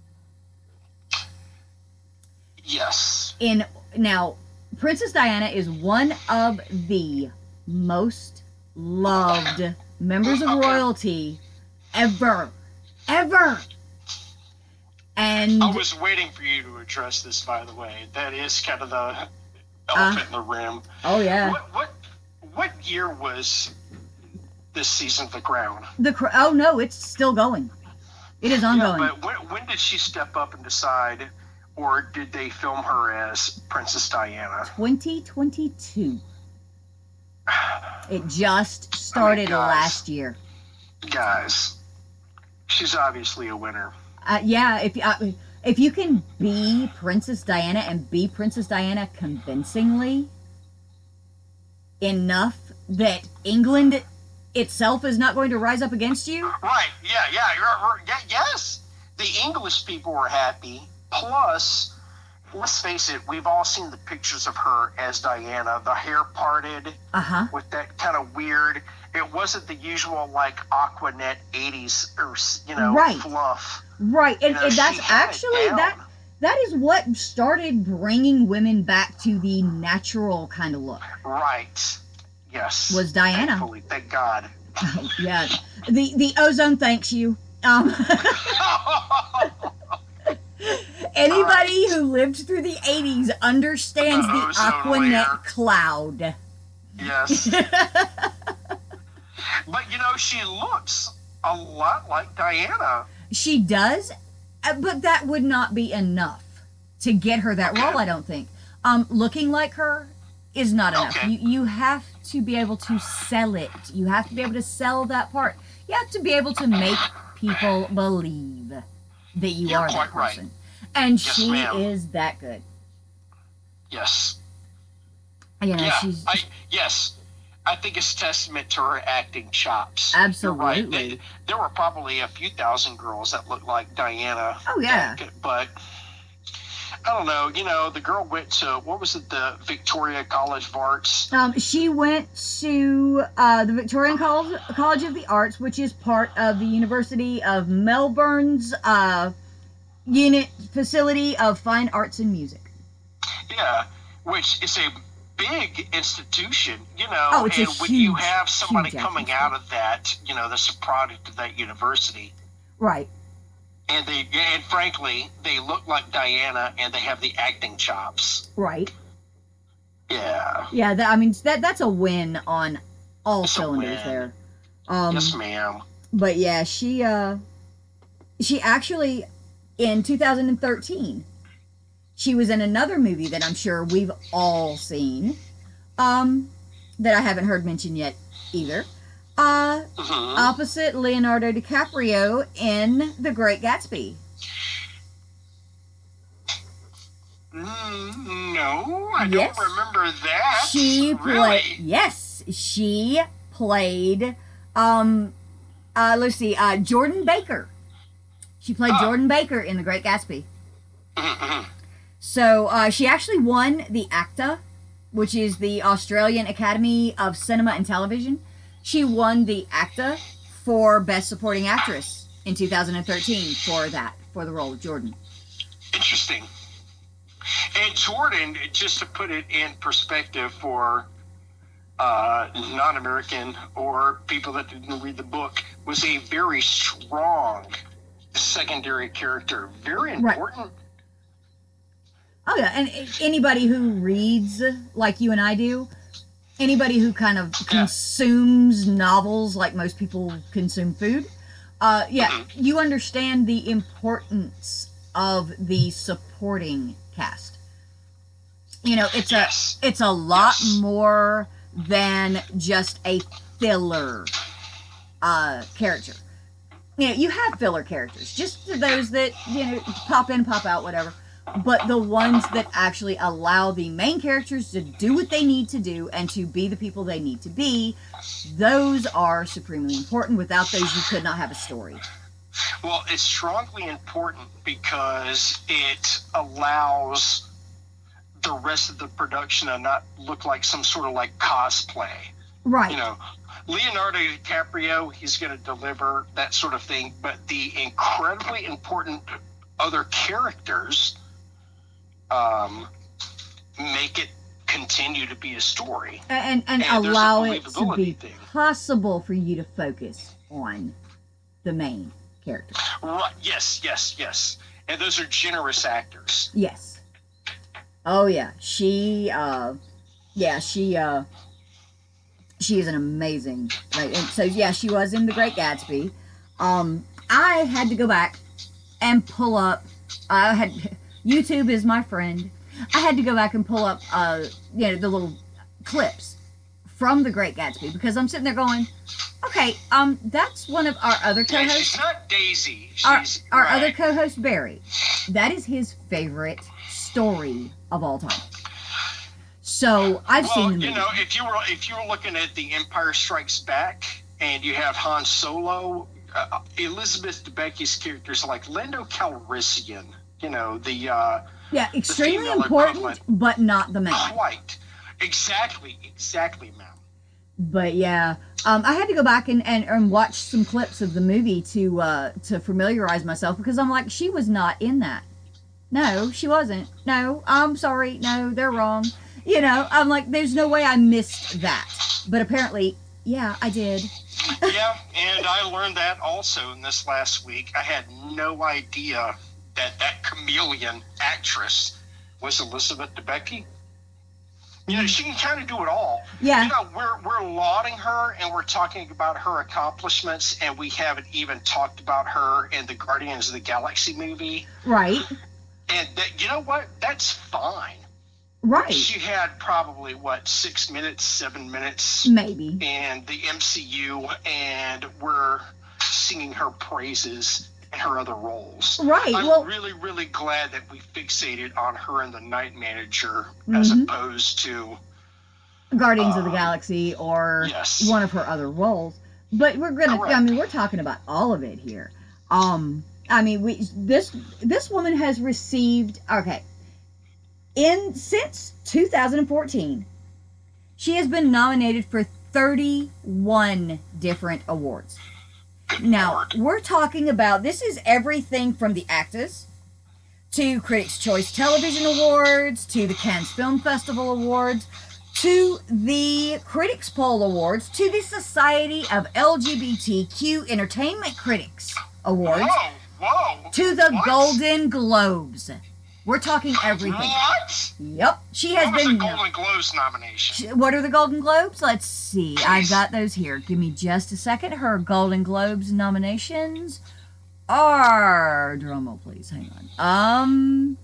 Speaker 2: Yes.
Speaker 1: In now, Princess Diana is one of the most loved members of royalty ever. Ever. And
Speaker 2: I was waiting for you to address this, by the way. That is kind of the elephant uh, in the room.
Speaker 1: Oh, yeah.
Speaker 2: What, what what year was this season of The Crown?
Speaker 1: The Oh, no, it's still going. It is ongoing.
Speaker 2: Yeah, but when, when did she step up and decide, or did they film her as Princess Diana?
Speaker 1: twenty twenty-two. It just started I mean, guys, last year.
Speaker 2: Guys, she's obviously a winner.
Speaker 1: Uh, yeah, if uh, if you can be Princess Diana and be Princess Diana convincingly enough that England itself is not going to rise up against you.
Speaker 2: Right, yeah, yeah, you're, you're, yeah yes. The English people were happy. Plus, let's face it, we've all seen the pictures of her as Diana, the hair parted,
Speaker 1: uh-huh.
Speaker 2: with that kind of weird, it wasn't the usual, like, Aquanet eighties, or, you know,
Speaker 1: right.
Speaker 2: fluff.
Speaker 1: Right, and,
Speaker 2: you know,
Speaker 1: and that's actually, that that is what started bringing women back to the natural kind of look.
Speaker 2: Right, yes.
Speaker 1: Was Diana.
Speaker 2: Thankfully, thank God.
Speaker 1: Oh, yeah, the, the ozone thanks you. Um... Anybody right. who lived through the eighties understands the, the Aquanet layer. Cloud.
Speaker 2: Yes. But, you know, she looks a lot like Diana.
Speaker 1: She does, but that would not be enough to get her that okay. role, I don't think. Um, looking like her is not enough.
Speaker 2: Okay.
Speaker 1: You, you have to be able to sell it. You have to be able to sell that part. You have to be able to make people believe that you
Speaker 2: You're
Speaker 1: are
Speaker 2: quite
Speaker 1: that person.
Speaker 2: Right.
Speaker 1: And
Speaker 2: yes,
Speaker 1: she
Speaker 2: ma'am.
Speaker 1: is that good.
Speaker 2: Yes.
Speaker 1: You know,
Speaker 2: yeah,
Speaker 1: she's...
Speaker 2: I, yes. I think it's testament to her acting chops.
Speaker 1: Absolutely.
Speaker 2: Right. They, there were probably a few thousand girls that looked like Diana.
Speaker 1: Oh, yeah.
Speaker 2: But, I don't know. You know, the girl went to, what was it, the Victoria College of Arts?
Speaker 1: Um, she went to uh, the Victorian College, College of the Arts, which is part of the University of Melbourne's uh, unit facility of fine arts and music.
Speaker 2: Yeah, which is a big institution, you know,
Speaker 1: oh, it's
Speaker 2: and
Speaker 1: a
Speaker 2: when
Speaker 1: huge,
Speaker 2: you have somebody
Speaker 1: huge
Speaker 2: coming out of that, you know, that's a product of that university.
Speaker 1: Right.
Speaker 2: And they, and frankly, they look like Diana and they have the acting chops.
Speaker 1: Right.
Speaker 2: Yeah.
Speaker 1: Yeah, that, I mean, that that's a win on all
Speaker 2: it's
Speaker 1: cylinders there. Um,
Speaker 2: yes, ma'am.
Speaker 1: But yeah, she, uh, she actually, in two thousand thirteen, she was in another movie that I'm sure we've all seen, um, that I haven't heard mentioned yet either. Uh,
Speaker 2: mm-hmm.
Speaker 1: Opposite Leonardo DiCaprio in The Great Gatsby.
Speaker 2: Mm, no, I
Speaker 1: yes.
Speaker 2: don't remember that.
Speaker 1: She
Speaker 2: really?
Speaker 1: played. Yes, she played. Um, uh, let's see, uh, Jordan Baker. She played oh. Jordan Baker in The Great Gatsby.
Speaker 2: Mm-hmm.
Speaker 1: So uh, she actually won the ACTA, which is the Australian Academy of Cinema and Television. She won the ACTA for Best Supporting Actress in two thousand thirteen for that, for the role of Jordan.
Speaker 2: Interesting. And Jordan, just to put it in perspective for uh, non-American or people that didn't read the book, was a very strong secondary character. Very important. Right.
Speaker 1: Oh, yeah. And anybody who reads like you and I do, anybody who kind of yeah. consumes novels like most people consume food, uh, yeah, mm-hmm. you understand the importance of the supporting cast. You know, it's yes. a it's a lot yes. more than just a filler uh, character. You know, you have filler characters, just those that, you know, pop in, pop out, whatever. But the ones that actually allow the main characters to do what they need to do and to be the people they need to be, those are supremely important. Without those, you could not have a story.
Speaker 2: Well, it's strongly important because it allows the rest of the production to not look like some sort of like cosplay.
Speaker 1: Right.
Speaker 2: You know, Leonardo DiCaprio, he's going to deliver that sort of thing, but the incredibly important other characters um, make it continue to be a story.
Speaker 1: And, and, and allow it to be thing. possible for you to focus on the main character.
Speaker 2: Right. Yes, yes, yes. And those are generous actors.
Speaker 1: Yes. Oh, yeah. She, uh, yeah, she, uh, she is an amazing, right? And so, yeah, she was in The Great Gatsby. Um, I had to go back and pull up, I had, YouTube is my friend. I had to go back and pull up, uh, you know, the little clips from The Great Gatsby, because I'm sitting there going, okay, um, that's one of our other co-hosts.
Speaker 2: Yeah, she's not Daisy. She's,
Speaker 1: our our
Speaker 2: right.
Speaker 1: other co-host, Barry. That is his favorite story of all time. So I've
Speaker 2: well,
Speaker 1: seen the movie.
Speaker 2: You know, if you were if you were looking at The Empire Strikes Back and you have Han Solo, uh, Elizabeth Debicki's characters like Lando Calrissian, you know, the uh,
Speaker 1: yeah, extremely important, equivalent. But not the main.
Speaker 2: Quite, exactly, exactly, ma'am.
Speaker 1: But yeah, um, I had to go back and, and, and watch some clips of the movie to uh, to familiarize myself, because I'm like, she was not in that. No, she wasn't. No, I'm sorry. No, they're wrong. You know, I'm like, there's no way I missed that. But apparently, yeah, I did.
Speaker 2: Yeah, and I learned that also in this last week. I had no idea that that chameleon actress was Elizabeth Debicki. You know, she can kind of do it all.
Speaker 1: Yeah.
Speaker 2: You know, we're we're lauding her and we're talking about her accomplishments, and we haven't even talked about her in the Guardians of the Galaxy movie.
Speaker 1: Right.
Speaker 2: And that, you know what? That's fine.
Speaker 1: Right.
Speaker 2: She had probably, what, six minutes, seven minutes?
Speaker 1: Maybe.
Speaker 2: In the M C U, and we're singing her praises in her other roles.
Speaker 1: Right.
Speaker 2: I'm
Speaker 1: well,
Speaker 2: really, really glad that we fixated on her and the Night Manager mm-hmm. as opposed to
Speaker 1: Guardians
Speaker 2: um,
Speaker 1: of the Galaxy or
Speaker 2: yes.
Speaker 1: one of her other roles. But we're gonna. Correct. I mean, we're talking about all of it here. Um, I mean, we this this woman has received okay. In since two thousand fourteen, she has been nominated for thirty-one different awards. Now, we're talking about, this is everything from the ACTAs to Critics' Choice Television Awards to the Cannes Film Festival Awards to the Critics' Poll Awards to the Society of L G B T Q Entertainment Critics Awards
Speaker 2: whoa, whoa,
Speaker 1: to the
Speaker 2: what?
Speaker 1: Golden Globes. We're talking everything.
Speaker 2: What?
Speaker 1: Yep. She has
Speaker 2: what was
Speaker 1: been.
Speaker 2: the Golden Globes nomination?
Speaker 1: What are the Golden Globes? Let's see. I've got those here. Give me just a second. Her Golden Globes nominations are. Drumroll, please. Hang on. Um.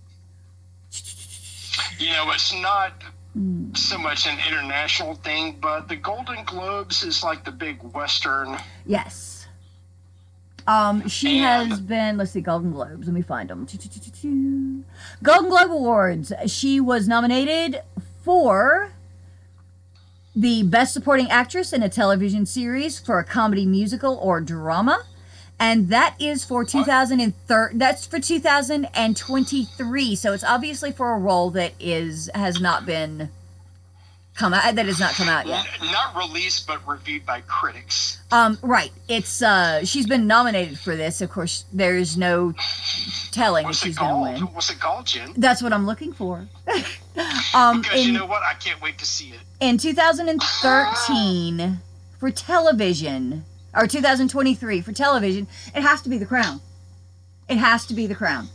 Speaker 2: You know, it's not so much an international thing, but the Golden Globes is like the big Western.
Speaker 1: Yes. Um, she
Speaker 2: and,
Speaker 1: has been, let's see, Golden Globes. Let me find them. Golden Globe Awards. She was nominated for the Best Supporting Actress in a Television Series for a Comedy, Musical, or Drama. And that is for two thousand thirty. That's for two thousand twenty-three. So it's obviously for a role that is has not been come out. That has not come out yet.
Speaker 2: N- not released, but reviewed by critics.
Speaker 1: Um, right. It's uh, she's been nominated for this. Of course, there's no telling
Speaker 2: What's
Speaker 1: if
Speaker 2: it
Speaker 1: she's going to
Speaker 2: called?
Speaker 1: win.
Speaker 2: What's it called, Jen?
Speaker 1: That's what I'm looking for. um,
Speaker 2: because
Speaker 1: in,
Speaker 2: you know what? I can't wait to see it.
Speaker 1: In two thousand thirteen, for television, or two thousand twenty-three for television, it has to be The Crown. It has to be The Crown.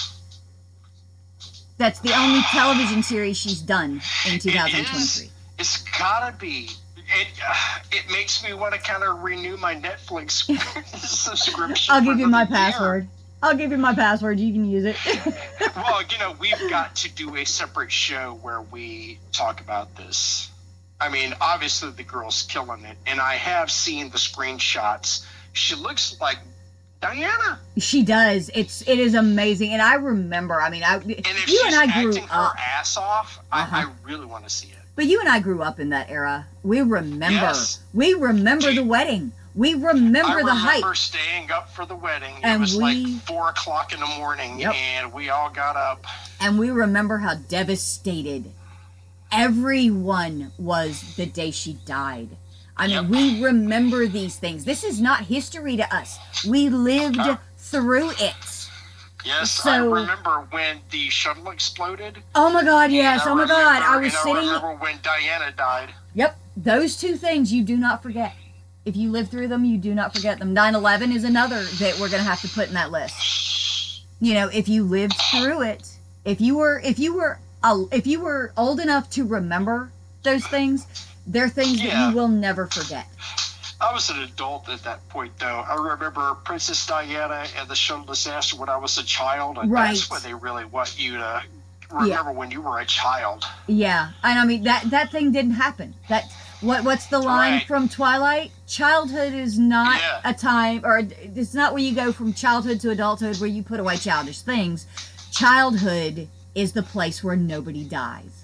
Speaker 1: That's the only television series she's done in two thousand twenty-three.
Speaker 2: It is, it's gotta be. It uh, it makes me want to kind of renew my Netflix subscription.
Speaker 1: I'll give you my
Speaker 2: year.
Speaker 1: password. I'll give you my password. You can use it.
Speaker 2: Well, you know, we've got to do a separate show where we talk about this. I mean, obviously the girl's killing it, and I have seen the screenshots. She looks like Diana.
Speaker 1: She does. It's it is amazing, and I remember. I mean, I
Speaker 2: and if
Speaker 1: you
Speaker 2: she's
Speaker 1: and I grew
Speaker 2: acting
Speaker 1: up.
Speaker 2: her ass off,
Speaker 1: Uh-huh.
Speaker 2: I, I really want to see it.
Speaker 1: But you and I grew up in that era. We remember.
Speaker 2: Yes.
Speaker 1: We remember the wedding. We remember
Speaker 2: I
Speaker 1: the
Speaker 2: remember
Speaker 1: hype.
Speaker 2: staying up for the wedding.
Speaker 1: And
Speaker 2: it was
Speaker 1: we-
Speaker 2: like four o'clock in the morning,
Speaker 1: Yep.
Speaker 2: and we all got up.
Speaker 1: And we remember how devastated everyone was the day she died. I mean,
Speaker 2: Yep.
Speaker 1: we remember these things. This is not history to us. We lived
Speaker 2: Uh,
Speaker 1: through it.
Speaker 2: Yes, I
Speaker 1: So-
Speaker 2: remember when the shuttle exploded.
Speaker 1: Oh my God, yes.
Speaker 2: And I
Speaker 1: Oh my God. I
Speaker 2: remember-
Speaker 1: was
Speaker 2: and
Speaker 1: sitting.
Speaker 2: I remember when Diana died.
Speaker 1: Yep. Those two things you do not forget. If you live through them, you do not forget them. nine eleven is another that we're going to have to put in that list. You know, if you lived through it, if you were, if you were, uh, if you were old enough to remember those things, they're things that
Speaker 2: Yeah.
Speaker 1: you will never forget.
Speaker 2: I was an adult at that point, though. I remember Princess Diana and the shuttle disaster when I was a child, and
Speaker 1: Right.
Speaker 2: that's when they really want you to remember when you were a child.
Speaker 1: Yeah, and I mean that that thing didn't happen. That what what's the line
Speaker 2: Right.
Speaker 1: from Twilight? Childhood is not
Speaker 2: Yeah.
Speaker 1: a time, or it's not where you go from childhood to adulthood where you put away childish things. Childhood is the place where nobody dies.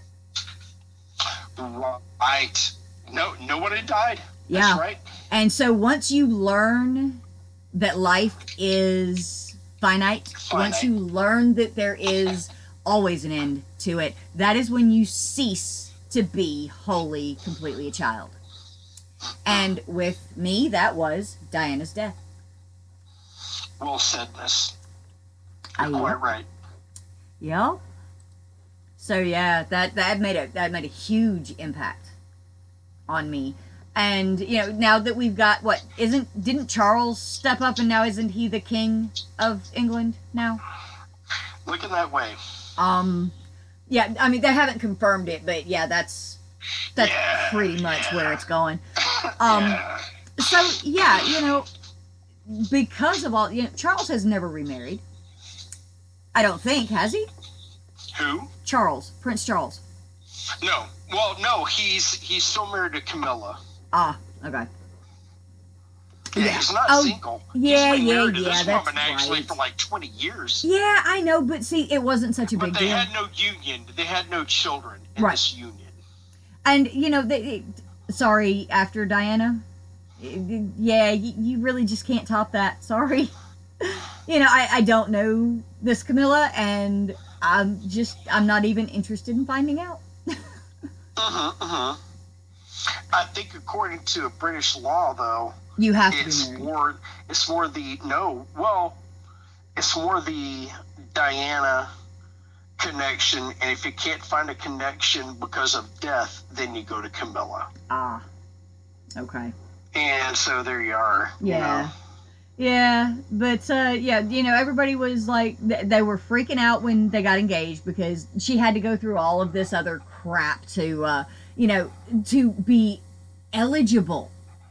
Speaker 2: Right. No, nobody died.
Speaker 1: Yeah.
Speaker 2: That's right.
Speaker 1: And so once you learn that life is finite, once
Speaker 2: Finite.
Speaker 1: you learn that there is always an end to it, that is when you cease to be wholly, completely a child. And with me, that was Diana's death.
Speaker 2: Well said, this. You're
Speaker 1: I-
Speaker 2: quite right.
Speaker 1: Yeah. So yeah, that that made a that made a huge impact on me. And you know, now that we've got what isn't didn't Charles step up and now isn't he the king of England now?
Speaker 2: Looking that way.
Speaker 1: Um yeah, I mean they haven't confirmed it, but yeah, that's that's
Speaker 2: Yeah,
Speaker 1: pretty much
Speaker 2: yeah.
Speaker 1: where it's going. Um
Speaker 2: Yeah.
Speaker 1: so yeah, you know, because of all, you know, Charles has never remarried. I don't think, has he?
Speaker 2: Who?
Speaker 1: Charles, Prince Charles.
Speaker 2: No. Well, no. He's he's still married to Camilla.
Speaker 1: Ah, okay.
Speaker 2: Yeah,
Speaker 1: Yeah.
Speaker 2: he's not
Speaker 1: Oh,
Speaker 2: single.
Speaker 1: yeah,
Speaker 2: he's been
Speaker 1: yeah,
Speaker 2: married to
Speaker 1: yeah,
Speaker 2: this
Speaker 1: that's
Speaker 2: woman actually
Speaker 1: right.
Speaker 2: for like twenty years.
Speaker 1: Yeah, I know, but see, it wasn't such a
Speaker 2: But
Speaker 1: big
Speaker 2: they
Speaker 1: deal.
Speaker 2: had no union. They had no children in
Speaker 1: Right.
Speaker 2: this union.
Speaker 1: And you know, they, sorry, after Diana, yeah, you, you really just can't top that. Sorry. You know, I, I don't know this Camilla, and I'm just I'm not even interested in finding out.
Speaker 2: Uh-huh, uh-huh. I think according to British law, though,
Speaker 1: You have to be
Speaker 2: it's
Speaker 1: married.
Speaker 2: more it's more the no well it's more the Diana connection, and if you can't find a connection because of death, then you go to Camilla.
Speaker 1: Ah, okay.
Speaker 2: And so there you are.
Speaker 1: Yeah.
Speaker 2: You know.
Speaker 1: Yeah, but uh, yeah, you know, everybody was like, th- they were freaking out when they got engaged because she had to go through all of this other crap to, uh, you know, to be eligible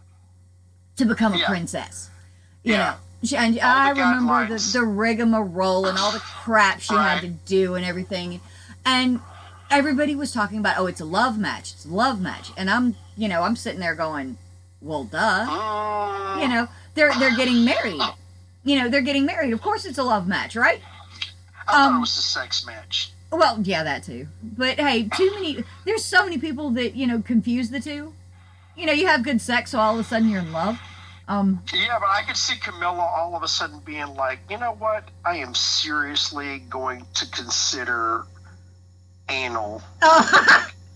Speaker 1: to become a
Speaker 2: Yeah.
Speaker 1: princess. You
Speaker 2: Yeah.
Speaker 1: know, she, and
Speaker 2: All
Speaker 1: I
Speaker 2: the
Speaker 1: remember the,
Speaker 2: guidelines.
Speaker 1: the rigmarole and all the crap she had to
Speaker 2: Right.
Speaker 1: do and everything. And everybody was talking about, oh, it's a love match. It's a love match. And I'm, you know, I'm sitting there going, well, duh.
Speaker 2: Mm,
Speaker 1: You know, they're they're getting married. You know, they're getting married. Of course, it's a love match, right?
Speaker 2: I thought
Speaker 1: um,
Speaker 2: it was a sex match.
Speaker 1: Well, yeah, that too. But hey, too many. There's so many people that you know confuse the two. You know, you have good sex, so all of a sudden you're in love. Um,
Speaker 2: Yeah, but I could see Camilla all of a sudden being like, you know what? I am seriously going to consider anal.
Speaker 1: oh,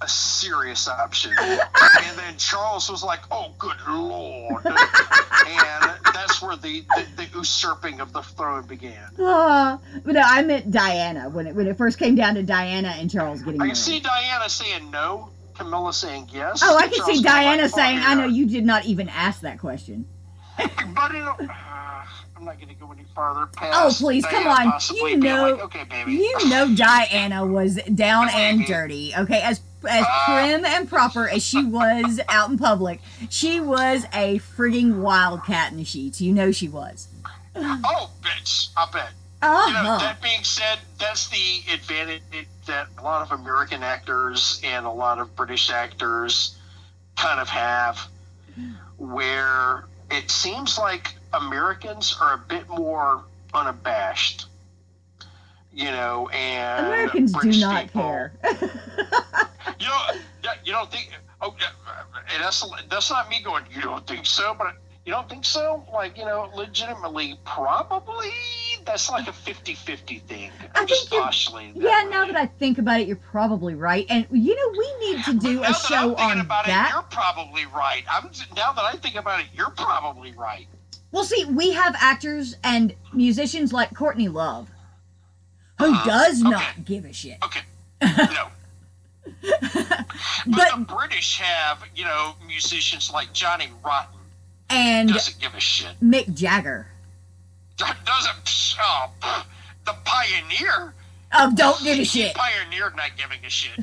Speaker 2: a serious option. And then Charles was like, oh, good Lord. And that's where the, the, the usurping of the throne began.
Speaker 1: Uh, but no, I meant Diana, when it, when it first came down to Diana and Charles getting
Speaker 2: I
Speaker 1: married.
Speaker 2: can see Diana saying no, Camilla saying yes.
Speaker 1: Oh, I can
Speaker 2: Charles
Speaker 1: see Diana
Speaker 2: like,
Speaker 1: saying,
Speaker 2: oh,
Speaker 1: I know you did not even ask that question.
Speaker 2: But it, uh, I'm not going to go any farther past.
Speaker 1: Oh, please,
Speaker 2: Diana
Speaker 1: come on.
Speaker 2: possibly
Speaker 1: You
Speaker 2: being
Speaker 1: know,
Speaker 2: like, okay, baby.
Speaker 1: you know Diana was down
Speaker 2: Come on,
Speaker 1: and
Speaker 2: baby.
Speaker 1: dirty, okay? As as
Speaker 2: Uh,
Speaker 1: prim and proper as she was out in public, she was a frigging wildcat in the sheets. You know she was.
Speaker 2: Oh, bitch, I bet.
Speaker 1: Uh-huh.
Speaker 2: You know, that being said, that's the advantage that a lot of American actors and a lot of British actors kind of have, where it seems like Americans are a bit more unabashed, you know, and
Speaker 1: Americans
Speaker 2: British
Speaker 1: do not
Speaker 2: people,
Speaker 1: care.
Speaker 2: You know, you don't think? Oh, and that's that's not me going. You don't think so? But you don't think so? Like, you know, legitimately, probably that's like a fifty-fifty thing. I'm
Speaker 1: I
Speaker 2: just
Speaker 1: think you're-
Speaker 2: postulating.
Speaker 1: Yeah,
Speaker 2: that
Speaker 1: now
Speaker 2: way.
Speaker 1: that I think about it, you're probably right. And, you know, we need to do
Speaker 2: Now
Speaker 1: a
Speaker 2: that
Speaker 1: show
Speaker 2: I'm thinking
Speaker 1: on
Speaker 2: about
Speaker 1: that.
Speaker 2: it, you're probably right. I'm now that I think about it, you're probably right.
Speaker 1: Well, see, we have actors and musicians like Courtney Love, who
Speaker 2: Uh-huh.
Speaker 1: does
Speaker 2: Okay.
Speaker 1: not give a shit.
Speaker 2: Okay, no. But,
Speaker 1: But
Speaker 2: the British have, you know, musicians like Johnny Rotten.
Speaker 1: and
Speaker 2: Doesn't give a shit.
Speaker 1: Mick Jagger.
Speaker 2: Doesn't. Oh, the pioneer.
Speaker 1: Oh, don't give a shit.
Speaker 2: Pioneer not giving a shit.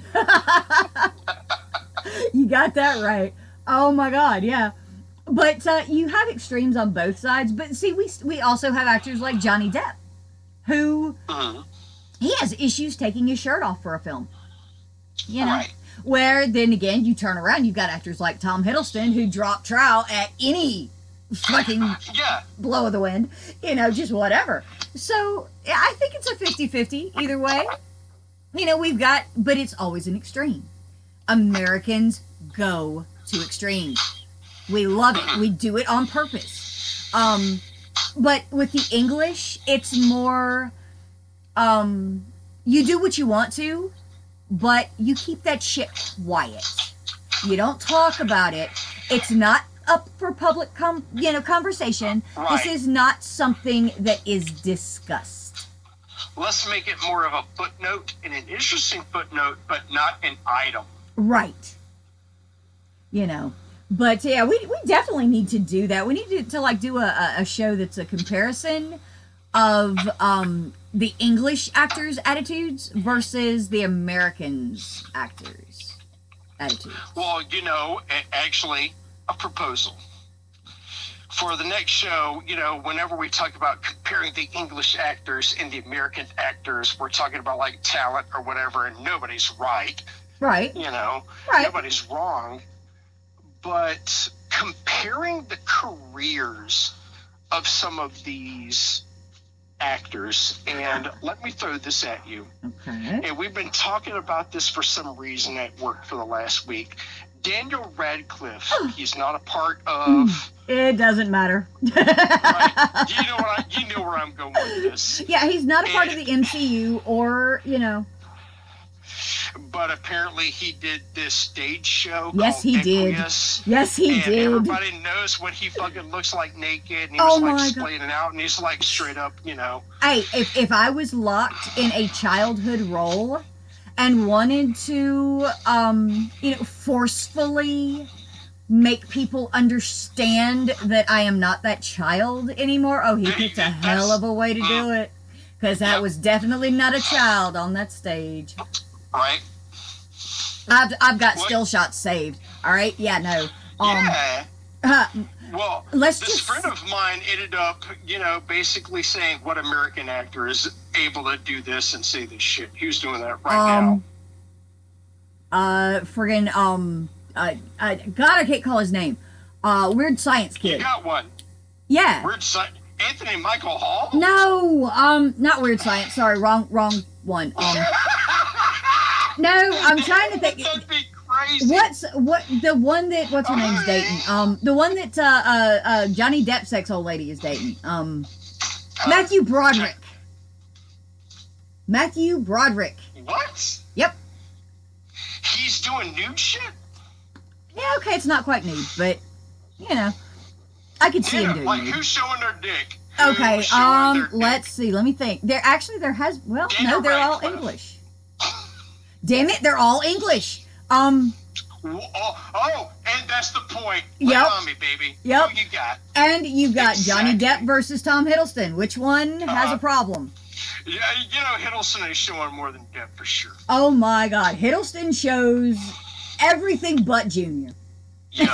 Speaker 1: You got that right. Oh my God, yeah. But uh, you have extremes on both sides. But see, we we also have actors like Johnny Depp, who
Speaker 2: Mm-hmm.
Speaker 1: he has issues taking his shirt off for a film. You know,
Speaker 2: Right.
Speaker 1: where then again you turn around, you've got actors like Tom Hiddleston who drop trout at any fucking
Speaker 2: Yeah.
Speaker 1: blow of the wind, you know, just whatever. So yeah, I think it's a fifty-fifty either way. You know, we've got, but it's always an extreme. Americans go to extremes. We love it. We do it on purpose. Um, but with the English, it's more, um, you do what you want to, but you keep that shit quiet. You don't talk about it. It's not up for public, com- you know, conversation.
Speaker 2: Right.
Speaker 1: This is not something that is discussed.
Speaker 2: Let's make it more of a footnote and an interesting footnote, but not an item.
Speaker 1: Right. You know. But yeah, we, we definitely need to do that. We need to, to like do a, a show that's a comparison of um, the English actors' attitudes versus the Americans' actors' attitudes.
Speaker 2: Well, you know, a- actually, a proposal. For the next show, you know, whenever we talk about comparing the English actors and the American actors, we're talking about like talent or whatever, and nobody's right,
Speaker 1: Right.
Speaker 2: you know,
Speaker 1: Right.
Speaker 2: nobody's wrong. But comparing the careers of some of these actors, and let me throw this at you.
Speaker 1: Okay.
Speaker 2: And we've been talking about this for some reason at work for the last week. Daniel Radcliffe, he's not a part of.
Speaker 1: It doesn't matter.
Speaker 2: Right, you know what I, you know where I'm going with this.
Speaker 1: Yeah, he's not a part of
Speaker 2: And-
Speaker 1: the M C U or, you know.
Speaker 2: But apparently he did this stage show
Speaker 1: Yes,
Speaker 2: called
Speaker 1: he did.
Speaker 2: Equius,
Speaker 1: Yes, he
Speaker 2: and
Speaker 1: did.
Speaker 2: everybody knows what he fucking looks like naked, and he
Speaker 1: Oh
Speaker 2: was
Speaker 1: my
Speaker 2: like
Speaker 1: God.
Speaker 2: splaying it out, and he's like straight up, you know.
Speaker 1: Hey, if, if I was locked in a childhood role and wanted to, um, you know, forcefully make people understand that I am not that child anymore, oh, he picked a hell of a way to do it. Because that
Speaker 2: Yep.
Speaker 1: was definitely not a child on that stage.
Speaker 2: Right?
Speaker 1: I've, I've got
Speaker 2: What?
Speaker 1: still shots saved. All right? Yeah, no. Um,
Speaker 2: yeah.
Speaker 1: uh,
Speaker 2: Well,
Speaker 1: let's
Speaker 2: this
Speaker 1: just-
Speaker 2: friend of mine ended up, you know, basically saying what American actor is able to do this and say this shit. He was doing that right
Speaker 1: um, uh, friggin', um, uh, uh, God, I can't call his name. Uh, Weird Science
Speaker 2: now. You
Speaker 1: Kid.
Speaker 2: got one.
Speaker 1: Yeah.
Speaker 2: Weird si- Anthony Michael Hall?
Speaker 1: No, um, not Weird Science. Sorry, wrong, wrong one. Um, no, I'm trying to think.
Speaker 2: That'd be crazy.
Speaker 1: What's what the one that what's her name's dating? Um, the one that uh, uh, uh Johnny Depp's ex old lady is dating. Um, Matthew Broderick. Matthew Broderick.
Speaker 2: What?
Speaker 1: Yep.
Speaker 2: He's doing nude shit?
Speaker 1: Yeah, okay, it's not quite nude, but, you know, I could see
Speaker 2: Yeah,
Speaker 1: him doing
Speaker 2: like
Speaker 1: nude.
Speaker 2: who's showing their dick? Who
Speaker 1: Okay,
Speaker 2: is showing
Speaker 1: um,
Speaker 2: their dick?
Speaker 1: let's see, let me think. There, actually, there has, well,
Speaker 2: Daniel
Speaker 1: no, they're all
Speaker 2: Radcliffe.
Speaker 1: English. Damn it, they're all English. Um,
Speaker 2: Oh, oh, and that's the point. Lay
Speaker 1: Yep.
Speaker 2: on me, baby.
Speaker 1: Yep.
Speaker 2: Who you got?
Speaker 1: and you've got Johnny
Speaker 2: Exactly.
Speaker 1: Depp versus Tom Hiddleston. Which one has
Speaker 2: Uh-huh.
Speaker 1: a problem?
Speaker 2: Yeah, you know, Hiddleston is showing more than Depp for sure.
Speaker 1: Oh my God, Hiddleston shows everything but Junior.
Speaker 2: Yo.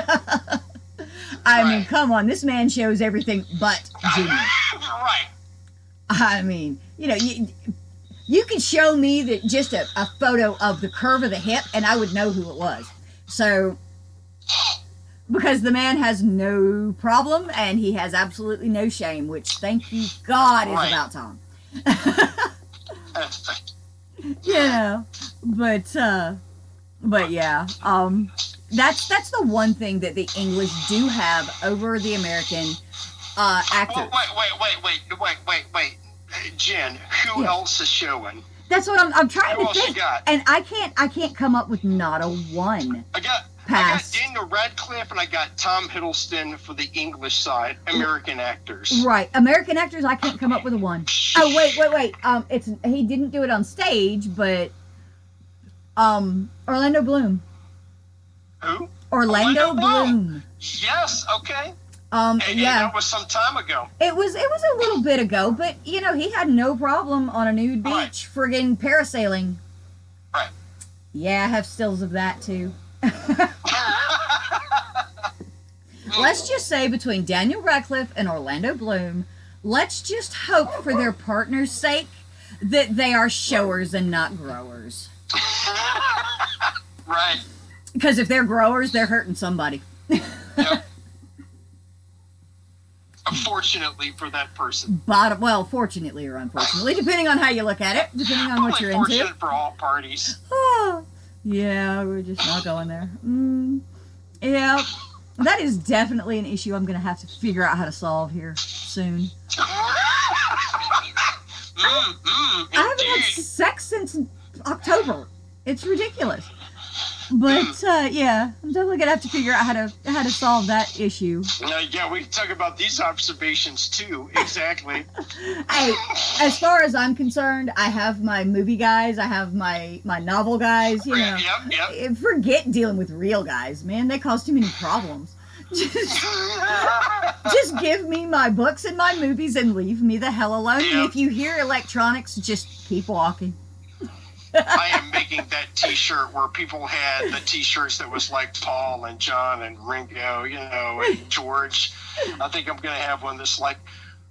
Speaker 1: I mean,
Speaker 2: Right.
Speaker 1: come on, this man shows everything but Junior.
Speaker 2: Right.
Speaker 1: I mean, you know, you, you could show me that just a, a photo of the curve of the hip, and I would know who it was. So, because the man has no problem, and he has absolutely no shame, which, thank you God, is
Speaker 2: Right.
Speaker 1: about Tom. You know, but uh, but yeah, um, that's that's the one thing that the English do have over the American uh, actors.
Speaker 2: Well, wait, wait, wait, wait, wait, wait, wait. Uh, Jen, who
Speaker 1: Yeah.
Speaker 2: else is showing?
Speaker 1: That's what I'm I'm trying
Speaker 2: Who
Speaker 1: to
Speaker 2: else you
Speaker 1: think,
Speaker 2: got?
Speaker 1: and I can't I can't come up with not a one.
Speaker 2: I got
Speaker 1: Pass.
Speaker 2: I got Daniel Radcliffe and I got Tom Hiddleston for the English side, American actors.
Speaker 1: Right, American actors, I can't come up with a one. Oh wait, wait, wait. Um, it's he didn't do it on stage, but um, Orlando Bloom.
Speaker 2: Who?
Speaker 1: Orlando,
Speaker 2: Orlando Bloom.
Speaker 1: Bloom.
Speaker 2: Yes, okay.
Speaker 1: Um,
Speaker 2: And, and
Speaker 1: yeah,
Speaker 2: that was some time ago.
Speaker 1: it was it was a little bit ago, but you know he had no problem on a nude beach,
Speaker 2: Right.
Speaker 1: friggin' parasailing.
Speaker 2: Right.
Speaker 1: Yeah, I have stills of that too. Let's just say between Daniel Radcliffe and Orlando Bloom, let's just hope for their partner's sake that they are showers and not growers.
Speaker 2: Right.
Speaker 1: Because if they're growers, they're hurting somebody.
Speaker 2: Yep. Unfortunately for that person.
Speaker 1: Bottom, well, fortunately or unfortunately, depending on how you look at it, depending on what
Speaker 2: Probably
Speaker 1: you're
Speaker 2: fortunate
Speaker 1: into.
Speaker 2: for all parties.
Speaker 1: Oh, yeah, we're just not going there. Mm, yeah, that is definitely an issue I'm going to have to figure out how to solve here soon.
Speaker 2: mm, mm,
Speaker 1: I haven't had
Speaker 2: indeed.
Speaker 1: sex since October. It's ridiculous. But uh, yeah, I'm definitely gonna have to figure out how to how to solve that issue.
Speaker 2: Uh, yeah, we can talk about these observations too. Exactly.
Speaker 1: Hey, as far as I'm concerned, I have my movie guys, I have my my novel guys. You know,
Speaker 2: Yep, yep.
Speaker 1: forget dealing with real guys, man. They cause too many problems. Just, just give me my books and my movies and leave me the hell alone. And
Speaker 2: Yeah.
Speaker 1: if you hear electronics, just keep walking.
Speaker 2: I am making that T-shirt where people had the T-shirts that was like Paul and John and Ringo, you know, and George. I think I'm gonna have one that's like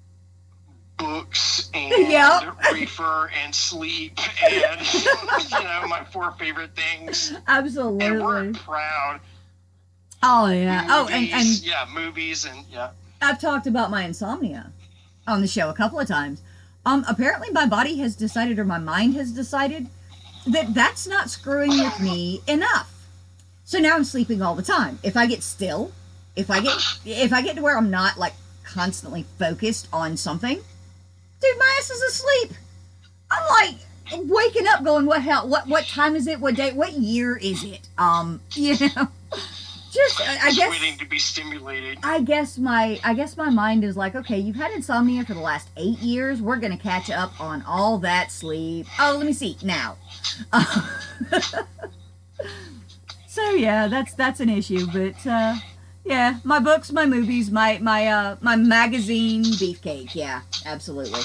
Speaker 2: books and
Speaker 1: Yep.
Speaker 2: reefer and sleep and you know my four favorite things.
Speaker 1: Absolutely.
Speaker 2: And we're proud.
Speaker 1: Oh yeah. Oh, and,
Speaker 2: Movies,
Speaker 1: and
Speaker 2: yeah, movies and yeah.
Speaker 1: I've talked about my insomnia on the show a couple of times. Um, apparently my body has decided, or my mind has decided, that that's not screwing with me enough. So now I'm sleeping all the time. If I get still, if I get if I get to where I'm not like constantly focused on something, dude, my ass is asleep. I'm like waking up, going, what hell? What what time is it? What day? What year is it? Um, you know. Just, I I
Speaker 2: Just
Speaker 1: guess,
Speaker 2: waiting to be stimulated.
Speaker 1: I guess my, I guess my mind is like, okay, you've had insomnia for the last eight years. We're gonna catch up on all that sleep. Oh, let me see now. Uh, so yeah, that's that's an issue. But uh, yeah, my books, my movies, my my uh, my magazine, beefcake. Yeah, absolutely.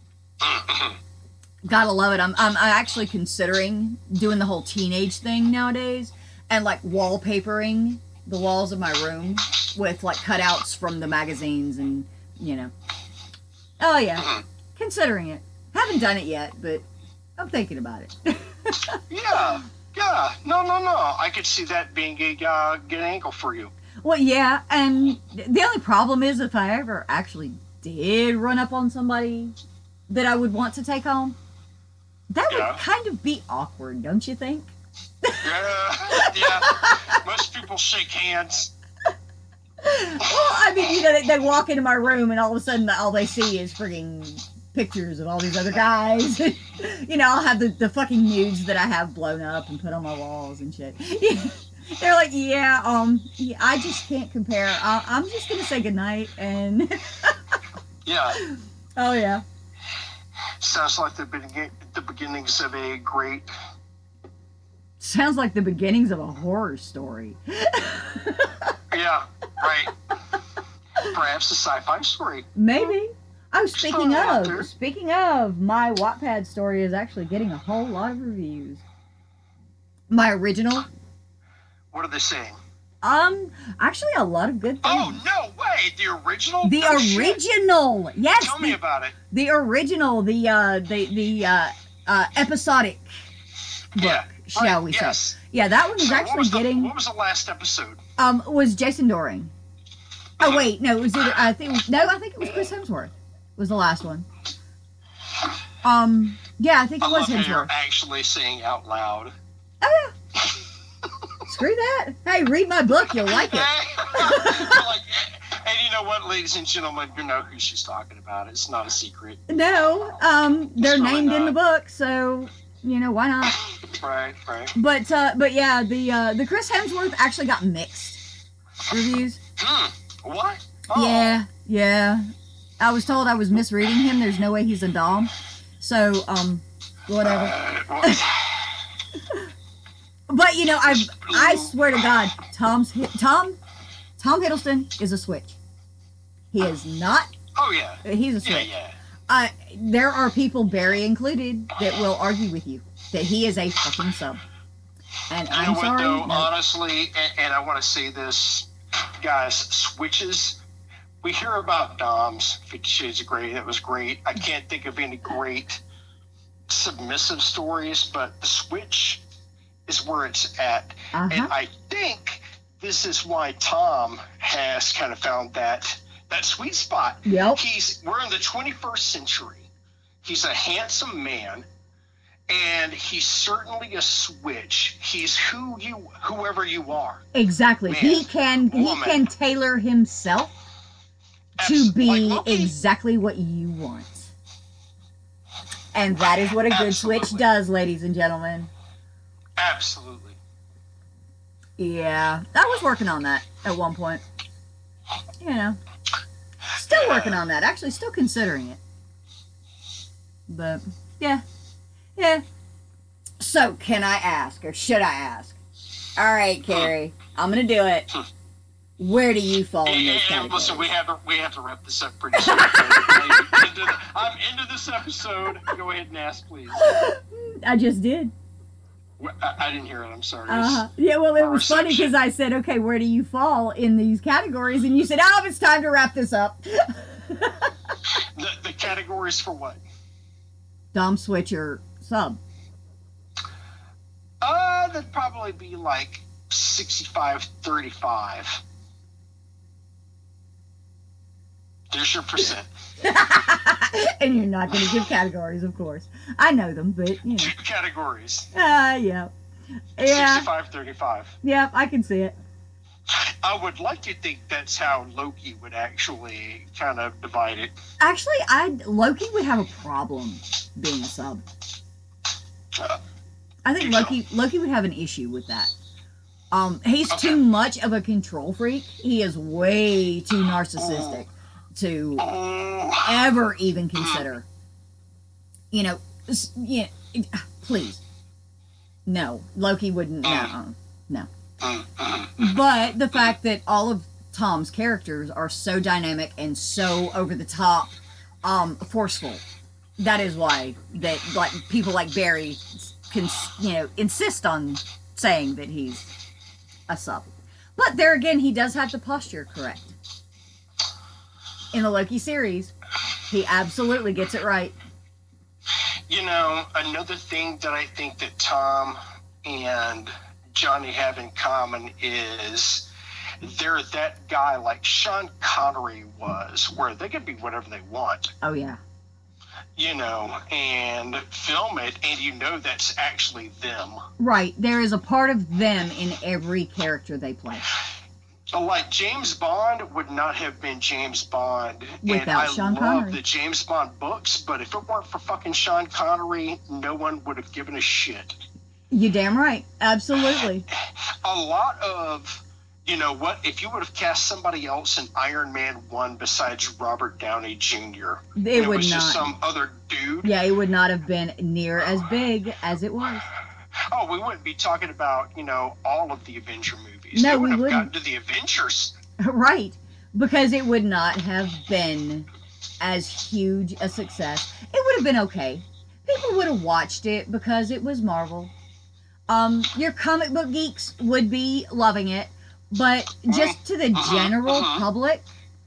Speaker 1: Gotta love it. I'm I'm actually considering doing the whole teenage thing nowadays, and like wallpapering the walls of my room with like cutouts from the magazines, and you know. Oh yeah, considering it. Haven't done it yet, but I'm thinking about it.
Speaker 2: Yeah, yeah. No, no, no. I could see that being a uh, good angle for you.
Speaker 1: Well, yeah, and the only problem is if I ever actually did run up on somebody that I would want to take home, that
Speaker 2: Yeah.
Speaker 1: would kind of be awkward, don't you think?
Speaker 2: Yeah, yeah. Most people shake hands.
Speaker 1: Well, I mean, you know, they, they walk into my room and all of a sudden all they see is frigging pictures of all these other guys. You know, I'll have the, the fucking nudes that I have blown up and put on my walls and shit. They're like, yeah, um, yeah, I just can't compare. I, I'm just gonna say goodnight and.
Speaker 2: Yeah.
Speaker 1: Oh yeah.
Speaker 2: Sounds like the begin the beginnings of a great.
Speaker 1: Sounds like the beginnings of a horror story.
Speaker 2: Yeah, right. Perhaps a sci-fi story.
Speaker 1: Maybe. Oh, speaking
Speaker 2: Just
Speaker 1: of, speaking of, my Wattpad story is actually getting a whole lot of reviews. My original.
Speaker 2: What are they saying?
Speaker 1: Um, actually, a lot of good things.
Speaker 2: Oh no way! The original.
Speaker 1: The
Speaker 2: No
Speaker 1: original,
Speaker 2: shit.
Speaker 1: yes.
Speaker 2: Tell
Speaker 1: the,
Speaker 2: me about it.
Speaker 1: The original, the uh, the the uh, uh, episodic book,
Speaker 2: Yeah.
Speaker 1: shall
Speaker 2: Right,
Speaker 1: we
Speaker 2: yes.
Speaker 1: say? Yeah, that one is
Speaker 2: So what
Speaker 1: actually
Speaker 2: was the-
Speaker 1: getting.
Speaker 2: What was the last episode?
Speaker 1: Um, was Jason Doring. Oh wait, no, it was either I think it was, no, I think it was Chris Hemsworth. Was the last one. Um, yeah, I think it
Speaker 2: I
Speaker 1: was
Speaker 2: love how you're
Speaker 1: Hemsworth.
Speaker 2: actually saying out loud.
Speaker 1: Oh yeah. Screw that. Hey, read my book, you'll like it.
Speaker 2: Like, and you know what, ladies and gentlemen, you know who she's talking about. It's not a secret.
Speaker 1: No, um, they're
Speaker 2: It's really
Speaker 1: named in the
Speaker 2: not.
Speaker 1: book, so you know why not?
Speaker 2: Right, right.
Speaker 1: But uh, but yeah, the uh, the Chris Hemsworth actually got mixed reviews.
Speaker 2: Hmm. What? Oh.
Speaker 1: Yeah, yeah. I was told I was misreading him. There's no way he's a dom. So um, whatever.
Speaker 2: Uh, well,
Speaker 1: But you know, I I swear to God, Tom's Tom Tom Hiddleston is a switch. He is not.
Speaker 2: oh yeah.
Speaker 1: He's a
Speaker 2: Yeah,
Speaker 1: switch.
Speaker 2: yeah.
Speaker 1: Uh, there are people, Barry included, that will argue with you that he is a fucking sub. And
Speaker 2: You
Speaker 1: I'm
Speaker 2: know what,
Speaker 1: sorry.
Speaker 2: though,
Speaker 1: no.
Speaker 2: honestly, and, and I want to say this, guys, switches. We hear about Doms, Fifty Shades of Grey. That was great. I can't think of any great submissive stories, but the switch is where it's at.
Speaker 1: Uh-huh.
Speaker 2: And I think this is why Tom has kind of found that that sweet spot.
Speaker 1: Yep.
Speaker 2: He's we're in the twenty-first century. He's a handsome man, and he's certainly a switch. He's who you whoever you are.
Speaker 1: Exactly.
Speaker 2: Man,
Speaker 1: he can he
Speaker 2: woman.
Speaker 1: can tailor himself to
Speaker 2: Abs-
Speaker 1: be
Speaker 2: like Loki.
Speaker 1: exactly what you want. And that is what a good switch
Speaker 2: Absolutely.
Speaker 1: does, ladies and gentlemen.
Speaker 2: Absolutely.
Speaker 1: Yeah. I was working on that at one point. You know. Still
Speaker 2: Yeah.
Speaker 1: working on that. Actually, still considering it. But, yeah. Yeah. So, can I ask, or should I ask? All right, Carrie. I'm going to do it. Where do you fall in
Speaker 2: And,
Speaker 1: those
Speaker 2: and
Speaker 1: categories?
Speaker 2: listen, we have to we have to wrap this up pretty soon. I'm into, the, I'm into this episode. Go ahead and ask, please.
Speaker 1: I just did.
Speaker 2: I, I didn't hear it. I'm sorry.
Speaker 1: Uh-huh. Yeah, well, it
Speaker 2: Our
Speaker 1: was funny
Speaker 2: reception.
Speaker 1: because I said, okay, where do you fall in these categories? And you said, oh, it's time to wrap this up.
Speaker 2: The, the categories for what?
Speaker 1: Dom Switcher sub.
Speaker 2: Uh, that'd probably be like sixty-five thirty-five. There's your percent.
Speaker 1: And you're not going to give categories, of course. I know them, but, you know.
Speaker 2: Two categories.
Speaker 1: Uh, yeah. Yeah,
Speaker 2: sixty-five thirty-five.
Speaker 1: yeah, I can see it.
Speaker 2: I would like to think that's how Loki would actually kind of divide it.
Speaker 1: Actually, I Loki would have a problem being a sub.
Speaker 2: Uh,
Speaker 1: I think
Speaker 2: You so.
Speaker 1: Loki Loki would have an issue with that. Um, he's
Speaker 2: Okay.
Speaker 1: too much of a control freak. He is way too narcissistic to
Speaker 2: oh,
Speaker 1: ever even consider. You know, s- yeah. it- Please, no. Loki wouldn't. No, no.
Speaker 2: mm, mm.
Speaker 1: But the fact that all of Tom's characters are so dynamic and so over the top, um, forceful. That is why that like people like Barry can, you know, insist on saying that he's a sub. But there again, he does have the posture correct. In the Loki series, he absolutely gets it right.
Speaker 2: You know, another thing that I think that Tom and Johnny have in common is they're that guy like Sean Connery was, where they can be whatever they want,
Speaker 1: Oh yeah.
Speaker 2: you know, and film it, and you know that's actually them.
Speaker 1: Right. There is a part of them in every character they play.
Speaker 2: like James Bond would not have been James Bond.
Speaker 1: Without
Speaker 2: and I
Speaker 1: Sean
Speaker 2: love
Speaker 1: Connery.
Speaker 2: the James Bond books, but if it weren't for fucking Sean Connery, no one would have given a shit.
Speaker 1: You damn right. Absolutely.
Speaker 2: A lot of, you know what, if you would have cast somebody else in Iron Man one besides Robert Downey Junior,
Speaker 1: It
Speaker 2: it
Speaker 1: would
Speaker 2: was
Speaker 1: not.
Speaker 2: just some other dude.
Speaker 1: Yeah, it would not have been near as big as it was.
Speaker 2: Oh, we wouldn't be talking about, you know, all of the Avenger movies.
Speaker 1: No,
Speaker 2: they
Speaker 1: we
Speaker 2: wouldn't have
Speaker 1: wouldn't.
Speaker 2: gotten to the Avengers.
Speaker 1: Right. Because it would not have been as huge a success. It would have been okay. People would have watched it because it was Marvel. Um, your comic book geeks would be loving it, but just to the
Speaker 2: Uh-huh,
Speaker 1: general
Speaker 2: uh-huh.
Speaker 1: public,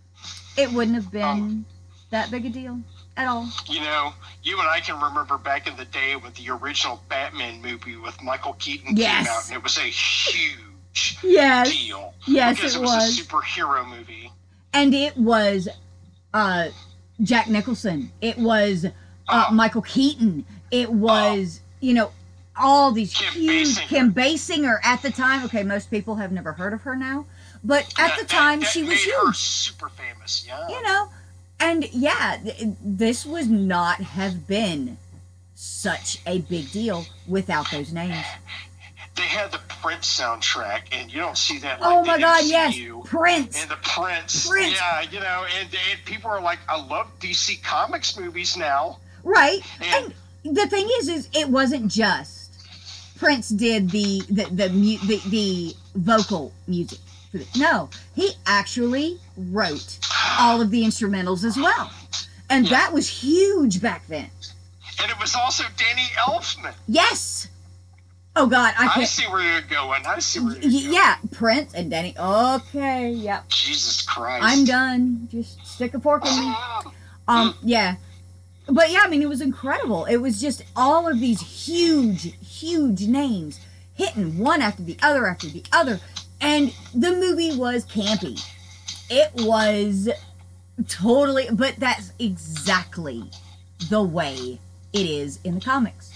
Speaker 1: it wouldn't have been
Speaker 2: Um,
Speaker 1: that big a deal at all.
Speaker 2: You know, you and I can remember back in the day when the original Batman movie with Michael Keaton
Speaker 1: Yes.
Speaker 2: came out, and it was a huge
Speaker 1: Yes.
Speaker 2: deal.
Speaker 1: Yes,
Speaker 2: because
Speaker 1: it
Speaker 2: it was,
Speaker 1: was.
Speaker 2: a superhero movie.
Speaker 1: And it was uh, Jack Nicholson. It was uh,
Speaker 2: Uh,
Speaker 1: Michael Keaton. It was, you know, all these
Speaker 2: Kim
Speaker 1: huge
Speaker 2: Basinger.
Speaker 1: Kim Basinger at the time. Okay, most people have never heard of her now, but at
Speaker 2: that-
Speaker 1: the
Speaker 2: that-
Speaker 1: time
Speaker 2: that
Speaker 1: she was
Speaker 2: made her
Speaker 1: huge.
Speaker 2: super famous. Yeah.
Speaker 1: You know, and yeah, th- this would not have been such a big deal without those names.
Speaker 2: They had the Prince soundtrack, and you don't see that like
Speaker 1: Oh
Speaker 2: the
Speaker 1: my God, yes,
Speaker 2: M C U.
Speaker 1: Prince.
Speaker 2: And the Prince,
Speaker 1: Prince.
Speaker 2: yeah, you know, and, and people are like, I love D C Comics movies now.
Speaker 1: Right.
Speaker 2: And-
Speaker 1: And the thing is, is it wasn't just Prince did the the the mu- the, the vocal music for this. No, he actually wrote all of the instrumentals as well, and
Speaker 2: Yeah.
Speaker 1: that was huge back then.
Speaker 2: And it was also Danny Elfman.
Speaker 1: Yes. Oh God, I
Speaker 2: I
Speaker 1: can't.
Speaker 2: see where you're going. I see where
Speaker 1: Y-
Speaker 2: you're going.
Speaker 1: yeah, Prince and Danny. Okay, yep.
Speaker 2: Jesus Christ.
Speaker 1: I'm done. Just stick a fork in me.
Speaker 2: Oh,
Speaker 1: Um, yeah. But yeah, I mean, it was incredible. It was just all of these huge, huge names hitting one after the other after the other. And the movie was campy. It was totally, but that's exactly the way it is in the comics.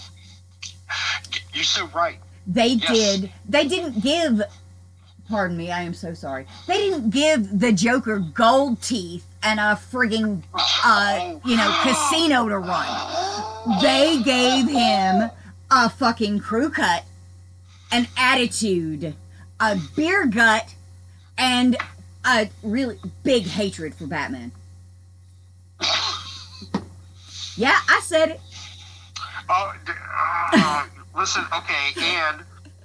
Speaker 2: You're so right.
Speaker 1: They
Speaker 2: Yes.
Speaker 1: did, they didn't give, pardon me, I am so sorry. They didn't give the Joker gold teeth and a frigging, uh, you know, casino to run. They gave him a fucking crew cut, an attitude, a beer gut, and a really big hatred for Batman. Yeah, I said it.
Speaker 2: Oh, d- uh, listen, okay, and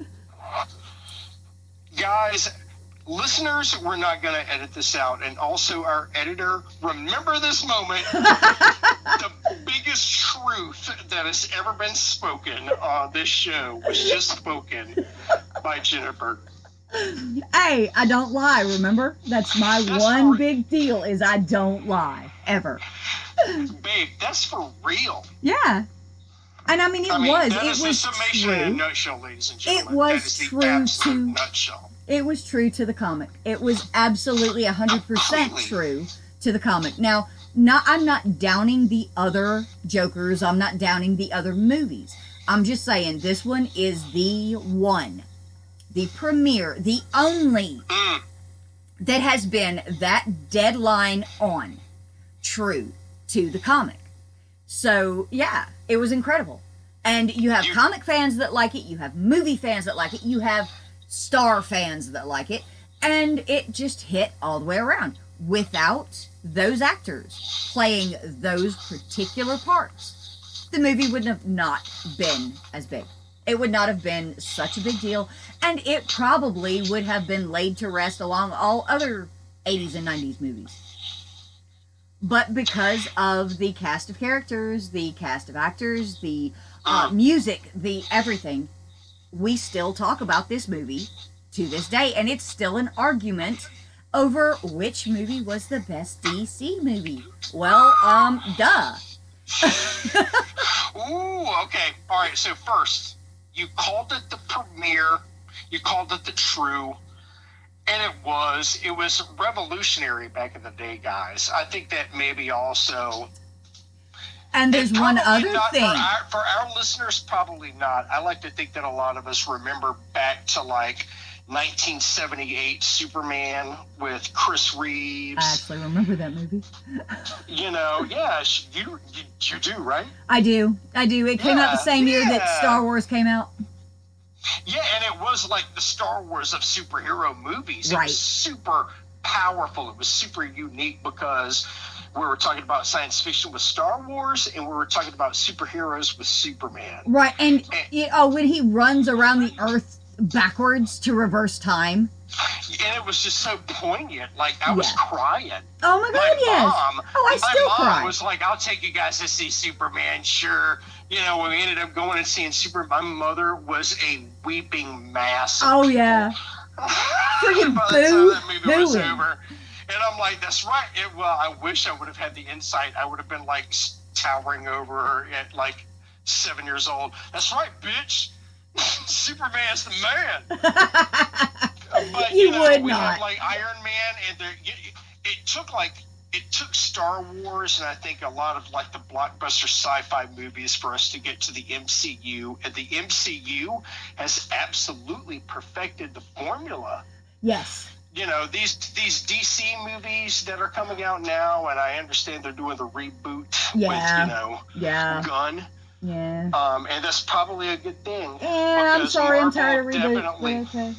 Speaker 2: guys, listeners, we're not going to edit this out. And also, our editor, remember this moment. The biggest truth that has ever been spoken on this show was just spoken by Jennifer.
Speaker 1: Hey, I don't lie, remember? That's my
Speaker 2: That's
Speaker 1: one
Speaker 2: for-
Speaker 1: big deal is I don't lie, ever.
Speaker 2: Babe, that's for real.
Speaker 1: Yeah. And I mean, it
Speaker 2: I mean,
Speaker 1: was.
Speaker 2: that
Speaker 1: It
Speaker 2: is the
Speaker 1: was
Speaker 2: summation in a
Speaker 1: true.
Speaker 2: nutshell, ladies and gentlemen.
Speaker 1: was
Speaker 2: that is the
Speaker 1: true
Speaker 2: absolute
Speaker 1: to-
Speaker 2: nutshell.
Speaker 1: It was true to the comic. It was absolutely one hundred percent
Speaker 2: Completely.
Speaker 1: true to the comic. Now, not I'm not downing the other Jokers. I'm not downing the other movies. I'm just saying this one is the one, the premiere, the only
Speaker 2: Mm.
Speaker 1: that has been that deadline on true to the comic. So, yeah, it was incredible. And you have
Speaker 2: You-
Speaker 1: comic fans that like it, you have movie fans that like it, you have star fans that like it, and it just hit all the way around. Without those actors playing those particular parts, the movie would have not been as big. It would not have been such a big deal, and it probably would have been laid to rest along all other eighties and nineties movies. But because of the cast of characters, the cast of actors, the uh, music, the everything, we still talk about this movie to this day, and it's still an argument over which movie was the best D C movie. Well, um, duh.
Speaker 2: Ooh, okay. All right. So first, you called it the premiere. You called it the true, and it was. It was revolutionary back in the day, guys. I think that maybe also.
Speaker 1: And there's
Speaker 2: and
Speaker 1: one
Speaker 2: probably
Speaker 1: other
Speaker 2: not
Speaker 1: thing.
Speaker 2: For our, for our listeners, probably not. I like to think that a lot of us remember back to like nineteen seventy-eight Superman with Chris Reeves.
Speaker 1: I actually remember that movie.
Speaker 2: You know, yeah, you, you you do, right?
Speaker 1: I do. I do. It came
Speaker 2: yeah,
Speaker 1: out the same year
Speaker 2: yeah.
Speaker 1: that Star Wars came out.
Speaker 2: Yeah, and it was like the Star Wars of superhero movies. It
Speaker 1: right.
Speaker 2: was super powerful. It was super unique because we were talking about science fiction with Star Wars, and we were talking about superheroes with Superman.
Speaker 1: Right, and, and you know, when he runs around the Earth backwards to reverse time.
Speaker 2: And it was just so poignant. Like, I was yeah. crying.
Speaker 1: Oh, my God,
Speaker 2: my
Speaker 1: yes.
Speaker 2: Mom,
Speaker 1: oh, I still
Speaker 2: my mom
Speaker 1: cry.
Speaker 2: was like, I'll take you guys to see Superman, sure. You know, when we ended up going and seeing Superman, my mother was a weeping mass.
Speaker 1: Oh, people. yeah. Freaking
Speaker 2: By the time that movie was over. And I'm like, that's right. It, well, I wish I would have had the insight. I would have been, like, towering over her at, like, seven years old. That's right, bitch. Superman's the man. But,
Speaker 1: you,
Speaker 2: you know,
Speaker 1: would
Speaker 2: we
Speaker 1: not.
Speaker 2: have, like, Iron Man, and there, it, it took, like, it took Star Wars and I think a lot of, like, the blockbuster sci-fi movies for us to get to the M C U. And the M C U has absolutely perfected the formula.
Speaker 1: Yes.
Speaker 2: You know, these these D C movies that are coming out now, and I understand they're doing the reboot
Speaker 1: yeah.
Speaker 2: with, you know,
Speaker 1: yeah.
Speaker 2: Gunn.
Speaker 1: Yeah.
Speaker 2: Um, and that's probably a good thing.
Speaker 1: Yeah, I'm sorry, I'm tired of reboots.
Speaker 2: Okay.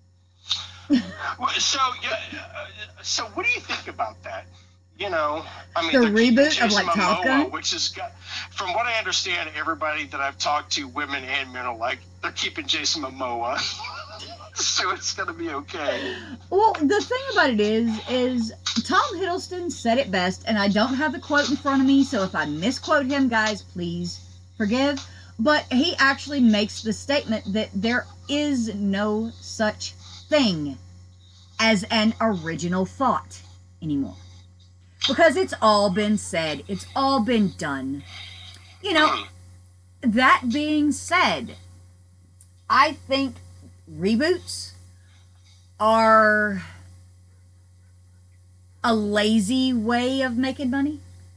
Speaker 2: So, yeah, uh, so what do you think about that? You know, I mean,
Speaker 1: the reboot of like
Speaker 2: Momoa,
Speaker 1: Top Gun,
Speaker 2: which is, from what I understand, everybody that I've talked to, women and men, are like, they're keeping Jason Momoa. So it's gonna be okay.
Speaker 1: Well, the thing about it is, is Tom Hiddleston said it best, and I don't have the quote in front of me, so if I misquote him, guys, please forgive. But he actually makes the statement that there is no such thing as an original thought anymore. Because it's all been said. It's all been done. You know, that being said, I think reboots are a lazy way of making money.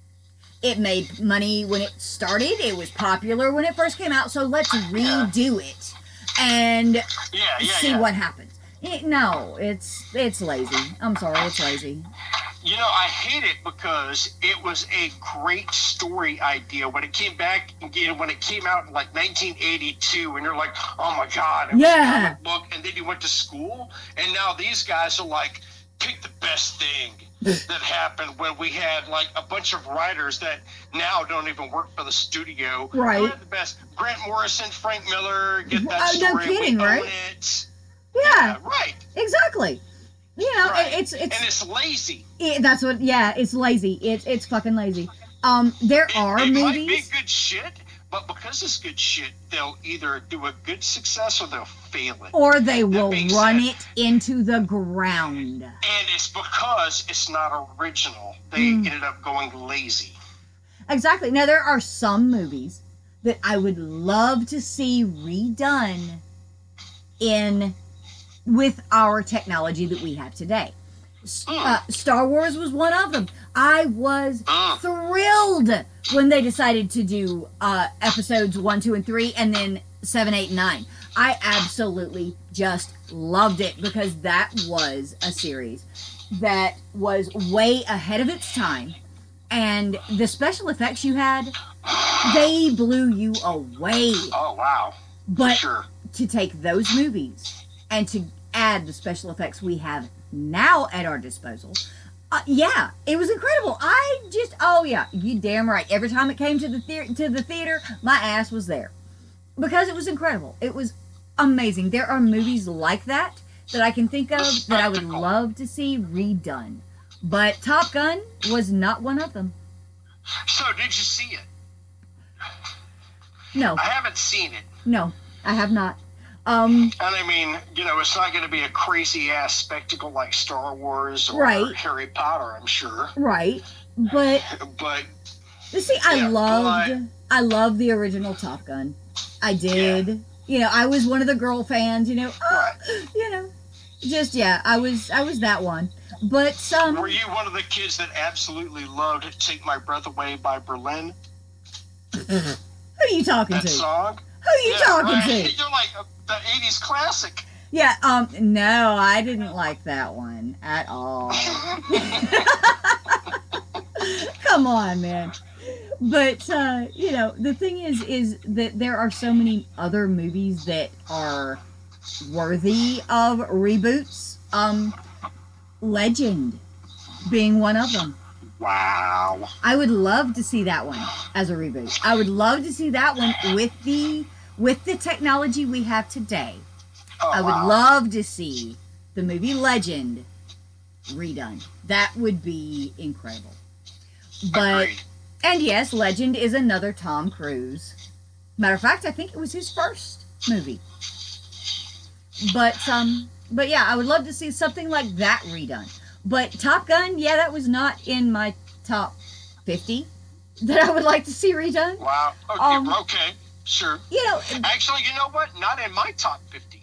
Speaker 1: It made money when it started. It was popular when it first came out. So let's redo it and
Speaker 2: yeah, yeah,
Speaker 1: see
Speaker 2: yeah.
Speaker 1: what happens. It, no, it's it's lazy. I'm sorry, it's lazy.
Speaker 2: You know, I hate it because it was a great story idea when it came back, you know, when it came out in like nineteen eighty-two, and you're like, oh my God, it was
Speaker 1: yeah.
Speaker 2: a comic book, and then you went to school, and now these guys are like, pick the best thing that happened when we had like a bunch of writers that now don't even work for the studio.
Speaker 1: Right.
Speaker 2: Who had the best? Grant Morrison, Frank Miller, get that
Speaker 1: oh,
Speaker 2: story.
Speaker 1: No kidding,
Speaker 2: we
Speaker 1: right?
Speaker 2: own it.
Speaker 1: Yeah.
Speaker 2: yeah. Right.
Speaker 1: Exactly. You know,
Speaker 2: right.
Speaker 1: it's it's
Speaker 2: and it's lazy.
Speaker 1: It, that's what. Yeah, it's lazy. It's it's fucking lazy. Um, there
Speaker 2: it,
Speaker 1: are
Speaker 2: it
Speaker 1: movies.
Speaker 2: Might be good shit, but because it's good shit, they'll either do a good success or they'll fail it.
Speaker 1: Or they will run
Speaker 2: sense.
Speaker 1: it into the ground.
Speaker 2: And it's because it's not original. They mm. ended up going lazy.
Speaker 1: Exactly. Now there are some movies that I would love to see redone in. With our technology that we have today.
Speaker 2: Mm.
Speaker 1: Uh, Star Wars was one of them. I was
Speaker 2: mm.
Speaker 1: thrilled when they decided to do uh, episodes one, two, and three, and then seven, eight, and nine. I absolutely just loved it because that was a series that was way ahead of its time. And the special effects you had, they blew you away.
Speaker 2: Oh, wow.
Speaker 1: But
Speaker 2: sure.
Speaker 1: to take those movies and to add the special effects we have now at our disposal, uh, yeah, it was incredible. I just, oh yeah, you damn right. Every time it came to the theater, to the theater, my ass was there because it was incredible. It was amazing. There are movies like that that I can think of that I would love to see redone, but Top Gun was not one of them.
Speaker 2: So, did you see it?
Speaker 1: No,
Speaker 2: I haven't seen it.
Speaker 1: No, I have not. Um,
Speaker 2: and I mean, you know, it's not going to be a crazy ass spectacle like Star Wars or
Speaker 1: right.
Speaker 2: Harry Potter, I'm sure.
Speaker 1: Right, but
Speaker 2: but
Speaker 1: you see, I
Speaker 2: yeah,
Speaker 1: loved,
Speaker 2: but,
Speaker 1: I loved the original Top Gun. I did.
Speaker 2: Yeah.
Speaker 1: You know, I was one of the girl fans. You know, oh,
Speaker 2: right.
Speaker 1: you know, just yeah, I was, I was that one. But some.
Speaker 2: Were you one of the kids that absolutely loved "Take My Breath Away" by Berlin?
Speaker 1: Who are you talking
Speaker 2: that
Speaker 1: to?
Speaker 2: Song.
Speaker 1: Who are you
Speaker 2: yeah,
Speaker 1: talking
Speaker 2: right.
Speaker 1: to?
Speaker 2: You're like the eighties classic.
Speaker 1: Yeah, um, no, I didn't like that one at all. Come on, man. But uh, you know, the thing is, is that there are so many other movies that are worthy of reboots. Um, Legend being one of them.
Speaker 2: Wow.
Speaker 1: I would love to see that one as a reboot. I would love to see that one with the with the technology we have today.
Speaker 2: Oh,
Speaker 1: I would
Speaker 2: wow.
Speaker 1: love to see the movie Legend redone. That would be incredible. But
Speaker 2: Agreed.
Speaker 1: and yes, Legend is another Tom Cruise. Matter of fact, I think it was his first movie. But um, but yeah, I would love to see something like that redone. But Top Gun, yeah, that was not in my top fifty that I would like to see redone.
Speaker 2: Wow. Okay,
Speaker 1: Um,
Speaker 2: okay, sure.
Speaker 1: You know,
Speaker 2: Actually, you know what? Not in my top fifty.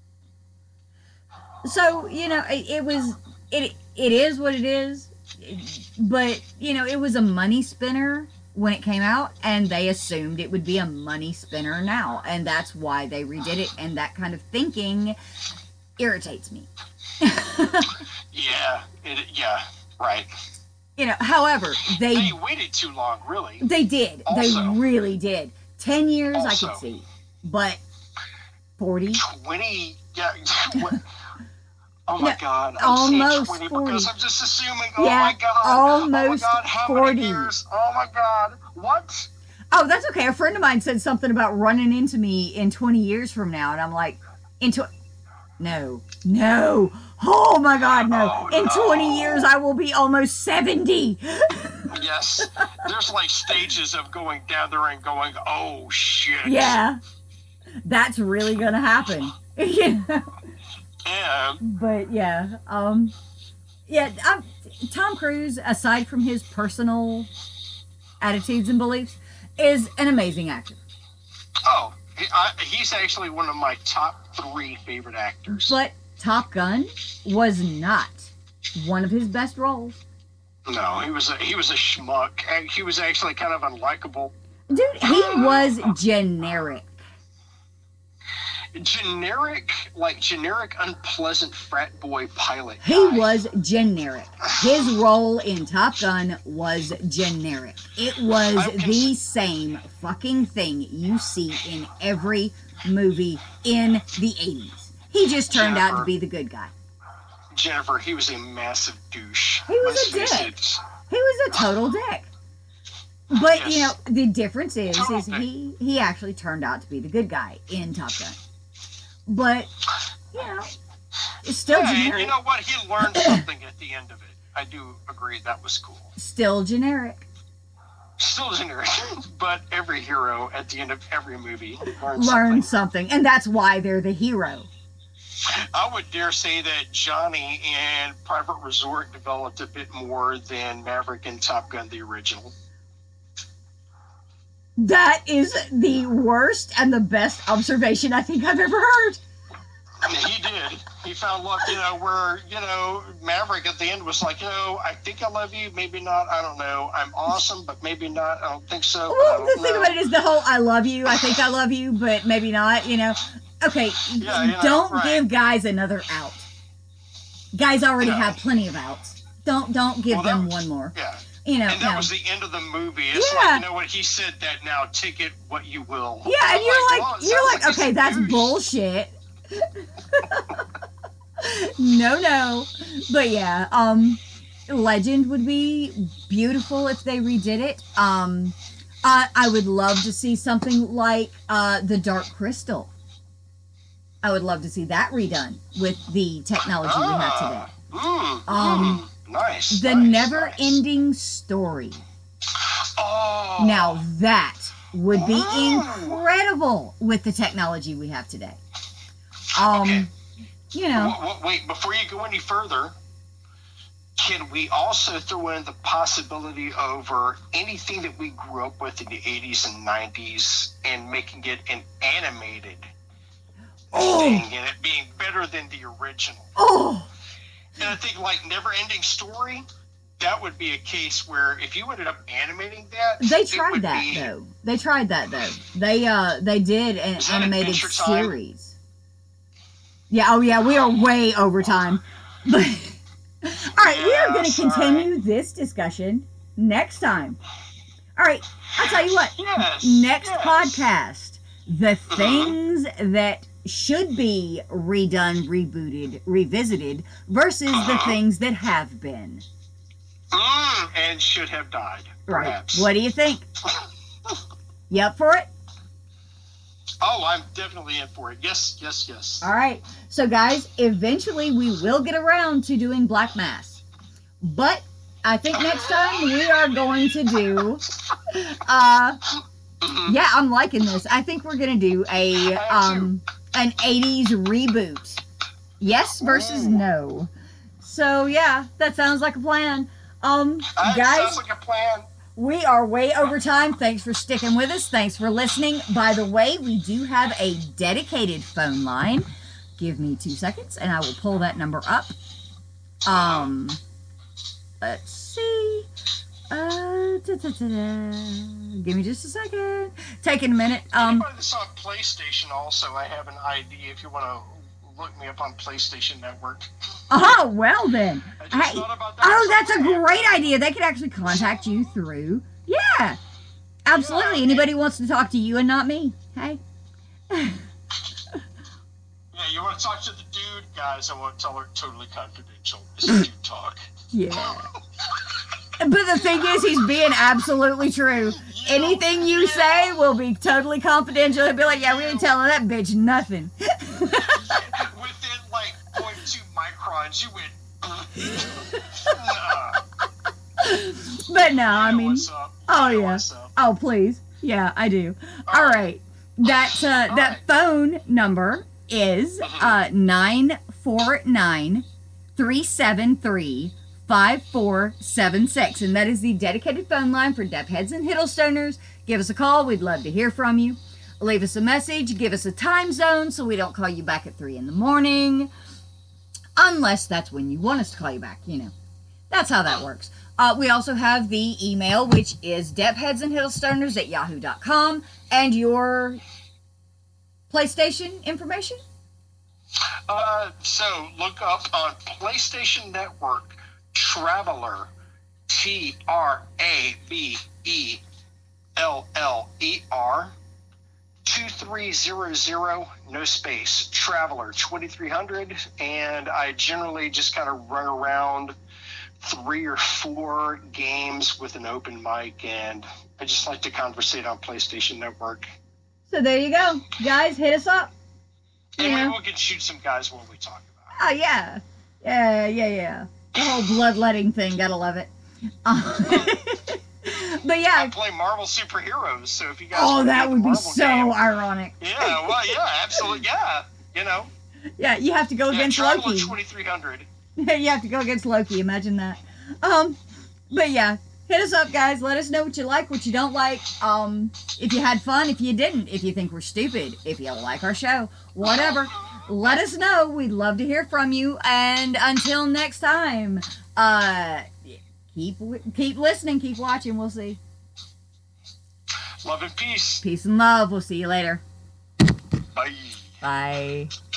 Speaker 1: so you know, it, it was it it is what it is. But you know, it was a money spinner when it came out, and they assumed it would be a money spinner now, and that's why they redid it. And that kind of thinking irritates me.
Speaker 2: Yeah, it, yeah, right.
Speaker 1: You know, however, they
Speaker 2: They waited too long, really.
Speaker 1: they did.
Speaker 2: Also-
Speaker 1: They really did. Ten years I
Speaker 2: Also-
Speaker 1: could see. But forty?
Speaker 2: twenty, yeah. what- Oh my
Speaker 1: No,
Speaker 2: God. I'm
Speaker 1: almost
Speaker 2: saying twenty
Speaker 1: forty.
Speaker 2: because I'm just assuming, oh
Speaker 1: Yeah,
Speaker 2: my God. Oh my
Speaker 1: almost
Speaker 2: God, how
Speaker 1: forty.
Speaker 2: many years? Oh my God. What?
Speaker 1: Oh, that's okay. A friend of mine said something about running into me in twenty years from now, and I'm like, into no, no. Oh my God, no.
Speaker 2: Oh,
Speaker 1: in
Speaker 2: no.
Speaker 1: twenty years, I will be almost seventy.
Speaker 2: Yes. There's like stages of going down there and going, oh shit.
Speaker 1: Yeah, that's really gonna happen. You know?
Speaker 2: Yeah.
Speaker 1: But yeah, um, yeah. I'm, Tom Cruise, aside from his personal attitudes and beliefs, is an amazing actor.
Speaker 2: Oh, he, I, he's actually one of my top three favorite actors.
Speaker 1: But Top Gun was not one of his best roles.
Speaker 2: No, he was a, he was a schmuck. And he was actually kind of unlikable.
Speaker 1: Dude, he was generic.
Speaker 2: Generic, like generic, unpleasant frat boy pilot.
Speaker 1: He
Speaker 2: guy.
Speaker 1: was generic. His role in Top Gun was generic. It was
Speaker 2: I'm cons-
Speaker 1: the same fucking thing you see in every movie in the eighties. He just turned out to
Speaker 2: Jennifer.
Speaker 1: be the good guy.
Speaker 2: Jennifer, he was a massive douche.
Speaker 1: He was
Speaker 2: Let's
Speaker 1: a
Speaker 2: face
Speaker 1: dick.
Speaker 2: it.
Speaker 1: He was a total dick. But you know,
Speaker 2: Yes.
Speaker 1: the difference is
Speaker 2: Total
Speaker 1: is
Speaker 2: dick.
Speaker 1: he he actually turned out to be the good guy in Top Gun. But you know, it's still
Speaker 2: Yeah, and
Speaker 1: generic.
Speaker 2: you know what? He learned something at the end of it. I do agree that was cool.
Speaker 1: Still generic.
Speaker 2: Still generic, but every hero at the end of every movie learns
Speaker 1: Learn
Speaker 2: something.
Speaker 1: something. And that's why they're the hero.
Speaker 2: I would dare say that Johnny and Private Resort developed a bit more than Maverick and Top Gun, the original.
Speaker 1: That is the worst and the best observation I think I've ever heard.
Speaker 2: I mean, he did. He found love, you know, where, you know, Maverick at the end was like, you know, I think I love you, maybe not, I don't know. I'm awesome, but maybe not. I don't think so. I
Speaker 1: Well,
Speaker 2: don't
Speaker 1: the thing
Speaker 2: know.
Speaker 1: about it is the whole I love you, I think I love you, but maybe not, you know. Okay,
Speaker 2: Yeah, you know,
Speaker 1: don't
Speaker 2: right.
Speaker 1: give guys another out. Guys already
Speaker 2: No.
Speaker 1: have plenty of outs. Don't don't give
Speaker 2: Well, that
Speaker 1: them
Speaker 2: was-
Speaker 1: one more.
Speaker 2: Yeah.
Speaker 1: You know,
Speaker 2: And that
Speaker 1: no.
Speaker 2: was the end of the movie. It's
Speaker 1: Yeah.
Speaker 2: like, you know what, he said that now, take it what you will.
Speaker 1: Yeah, and
Speaker 2: I'm
Speaker 1: you're like,
Speaker 2: well, it
Speaker 1: you're
Speaker 2: sounds
Speaker 1: like,
Speaker 2: he's
Speaker 1: okay,
Speaker 2: a
Speaker 1: that's
Speaker 2: douche.
Speaker 1: bullshit. no, no, but yeah, um, Legend would be beautiful if they redid it. Um, I I would love to see something like uh the Dark Crystal. I would love to see that redone with the technology we have today.
Speaker 2: Ah, mm,
Speaker 1: Um,
Speaker 2: mm, nice.
Speaker 1: The
Speaker 2: nice,
Speaker 1: never-ending story.
Speaker 2: Nice. Oh.
Speaker 1: Now that would be
Speaker 2: Oh.
Speaker 1: incredible with the technology we have today. Um,
Speaker 2: Okay.
Speaker 1: you know,
Speaker 2: W- w- wait, before you go any further, can we also throw in the possibility over anything that we grew up with in the eighties and nineties and making it an animated
Speaker 1: Oh.
Speaker 2: thing and it being better than the original?
Speaker 1: oh,
Speaker 2: And I think like Never Ending Story, that would be a case where if you ended up animating that,
Speaker 1: they
Speaker 2: it
Speaker 1: tried
Speaker 2: would
Speaker 1: that
Speaker 2: be-
Speaker 1: though. They tried that though. They uh they did an
Speaker 2: Is that
Speaker 1: animated
Speaker 2: Adventure Time?
Speaker 1: series. Yeah, oh yeah, we are way over time. But all right, we are going to
Speaker 2: Yes,
Speaker 1: continue
Speaker 2: alright.
Speaker 1: this discussion next time. All right, I'll tell you what.
Speaker 2: Yes.
Speaker 1: Next
Speaker 2: yes.
Speaker 1: podcast, the
Speaker 2: Mhm.
Speaker 1: things that should be redone, rebooted, revisited versus the
Speaker 2: Uh-huh.
Speaker 1: things that have been.
Speaker 2: Mm, and should have died, perhaps.
Speaker 1: Right. What do you think? You up for it?
Speaker 2: Oh, I'm definitely in for it. Yes, yes, yes.
Speaker 1: All right. So, guys, eventually we will get around to doing Black Mass. But I think next time we are going to do, uh,
Speaker 2: Mhm.
Speaker 1: yeah, I'm liking this. I think we're going to do a, um, an eighties reboot. Yes versus
Speaker 2: Ooh.
Speaker 1: no. So, yeah, that sounds like a plan. Um,
Speaker 2: That
Speaker 1: guys,
Speaker 2: sounds like a plan.
Speaker 1: we are way over time. Thanks for sticking with us. Thanks for listening. By the way, we do have a dedicated phone line. Give me two seconds and I will pull that number up. Um, let's see. Uh, da, da, da, da. Give me just a second. Taking a minute. Um,
Speaker 2: Anybody that's on PlayStation also, I have an I D if you want to look me up on PlayStation Network.
Speaker 1: oh, well then.
Speaker 2: I just
Speaker 1: Hey,
Speaker 2: thought about that.
Speaker 1: oh, that's a great idea. They could actually contact you through. Yeah, absolutely.
Speaker 2: Yeah.
Speaker 1: Anybody wants to talk to you and not me. Hey.
Speaker 2: Yeah, you want to talk to the dude, guys? I want to tell her totally confidential. It's a dude talk.
Speaker 1: Yeah. But the thing is, he's being absolutely true. Anything you say will be totally confidential. He'll be like, yeah, we ain't telling that bitch nothing.
Speaker 2: Within like zero point two microns, you went. Nah.
Speaker 1: But no,
Speaker 2: You
Speaker 1: I
Speaker 2: know
Speaker 1: mean,
Speaker 2: what's up.
Speaker 1: oh
Speaker 2: You know
Speaker 1: yeah.
Speaker 2: what's up.
Speaker 1: Oh, please. Yeah, I do. All right. That, uh,
Speaker 2: All
Speaker 1: that phone number is uh, nine four nine, three seven three, five four seven six. And that is the dedicated phone line for Depheads and Hiddlestoners. Give us a call. We'd love to hear from you. Leave us a message. Give us a time zone so we don't call you back at three in the morning. Unless that's when you want us to call you back, you know. That's how that works. Uh, we also have the email, which is depheadsandhiddlestoners at yahoo dot com. And your PlayStation information?
Speaker 2: Uh, so look up on PlayStation Network, Traveler, T R A V E L L E R, two three zero zero, no space, Traveler twenty-three hundred, and I generally just kind of run around three or four games with an open mic, and I just like to conversate on PlayStation Network.
Speaker 1: So there you go. Guys, hit us up.
Speaker 2: And
Speaker 1: Yeah.
Speaker 2: maybe we can shoot some guys while we talk about
Speaker 1: Oh, yeah. Yeah, yeah, yeah. The whole bloodletting thing. Gotta love it. Uh, but
Speaker 2: it. I
Speaker 1: yeah.
Speaker 2: play Marvel superheroes, so if you guys
Speaker 1: Oh,
Speaker 2: want to
Speaker 1: that
Speaker 2: get
Speaker 1: would
Speaker 2: the
Speaker 1: be
Speaker 2: Marvel
Speaker 1: so
Speaker 2: game,
Speaker 1: ironic.
Speaker 2: yeah, well, yeah, absolutely, yeah, you know,
Speaker 1: Yeah, you have to go
Speaker 2: yeah,
Speaker 1: against
Speaker 2: Traveler
Speaker 1: Loki.
Speaker 2: twenty-three hundred.
Speaker 1: You have to go against Loki. Imagine that. Um, but yeah, hit us up, guys. Let us know what you like, what you don't like. Um, if you had fun, if you didn't, if you think we're stupid, if you like our show, whatever. Let us know. We'd love to hear from you. And until next time, uh, keep keep listening, keep watching. We'll see.
Speaker 2: Love and peace.
Speaker 1: Peace and love. We'll see you later.
Speaker 2: Bye.
Speaker 1: Bye.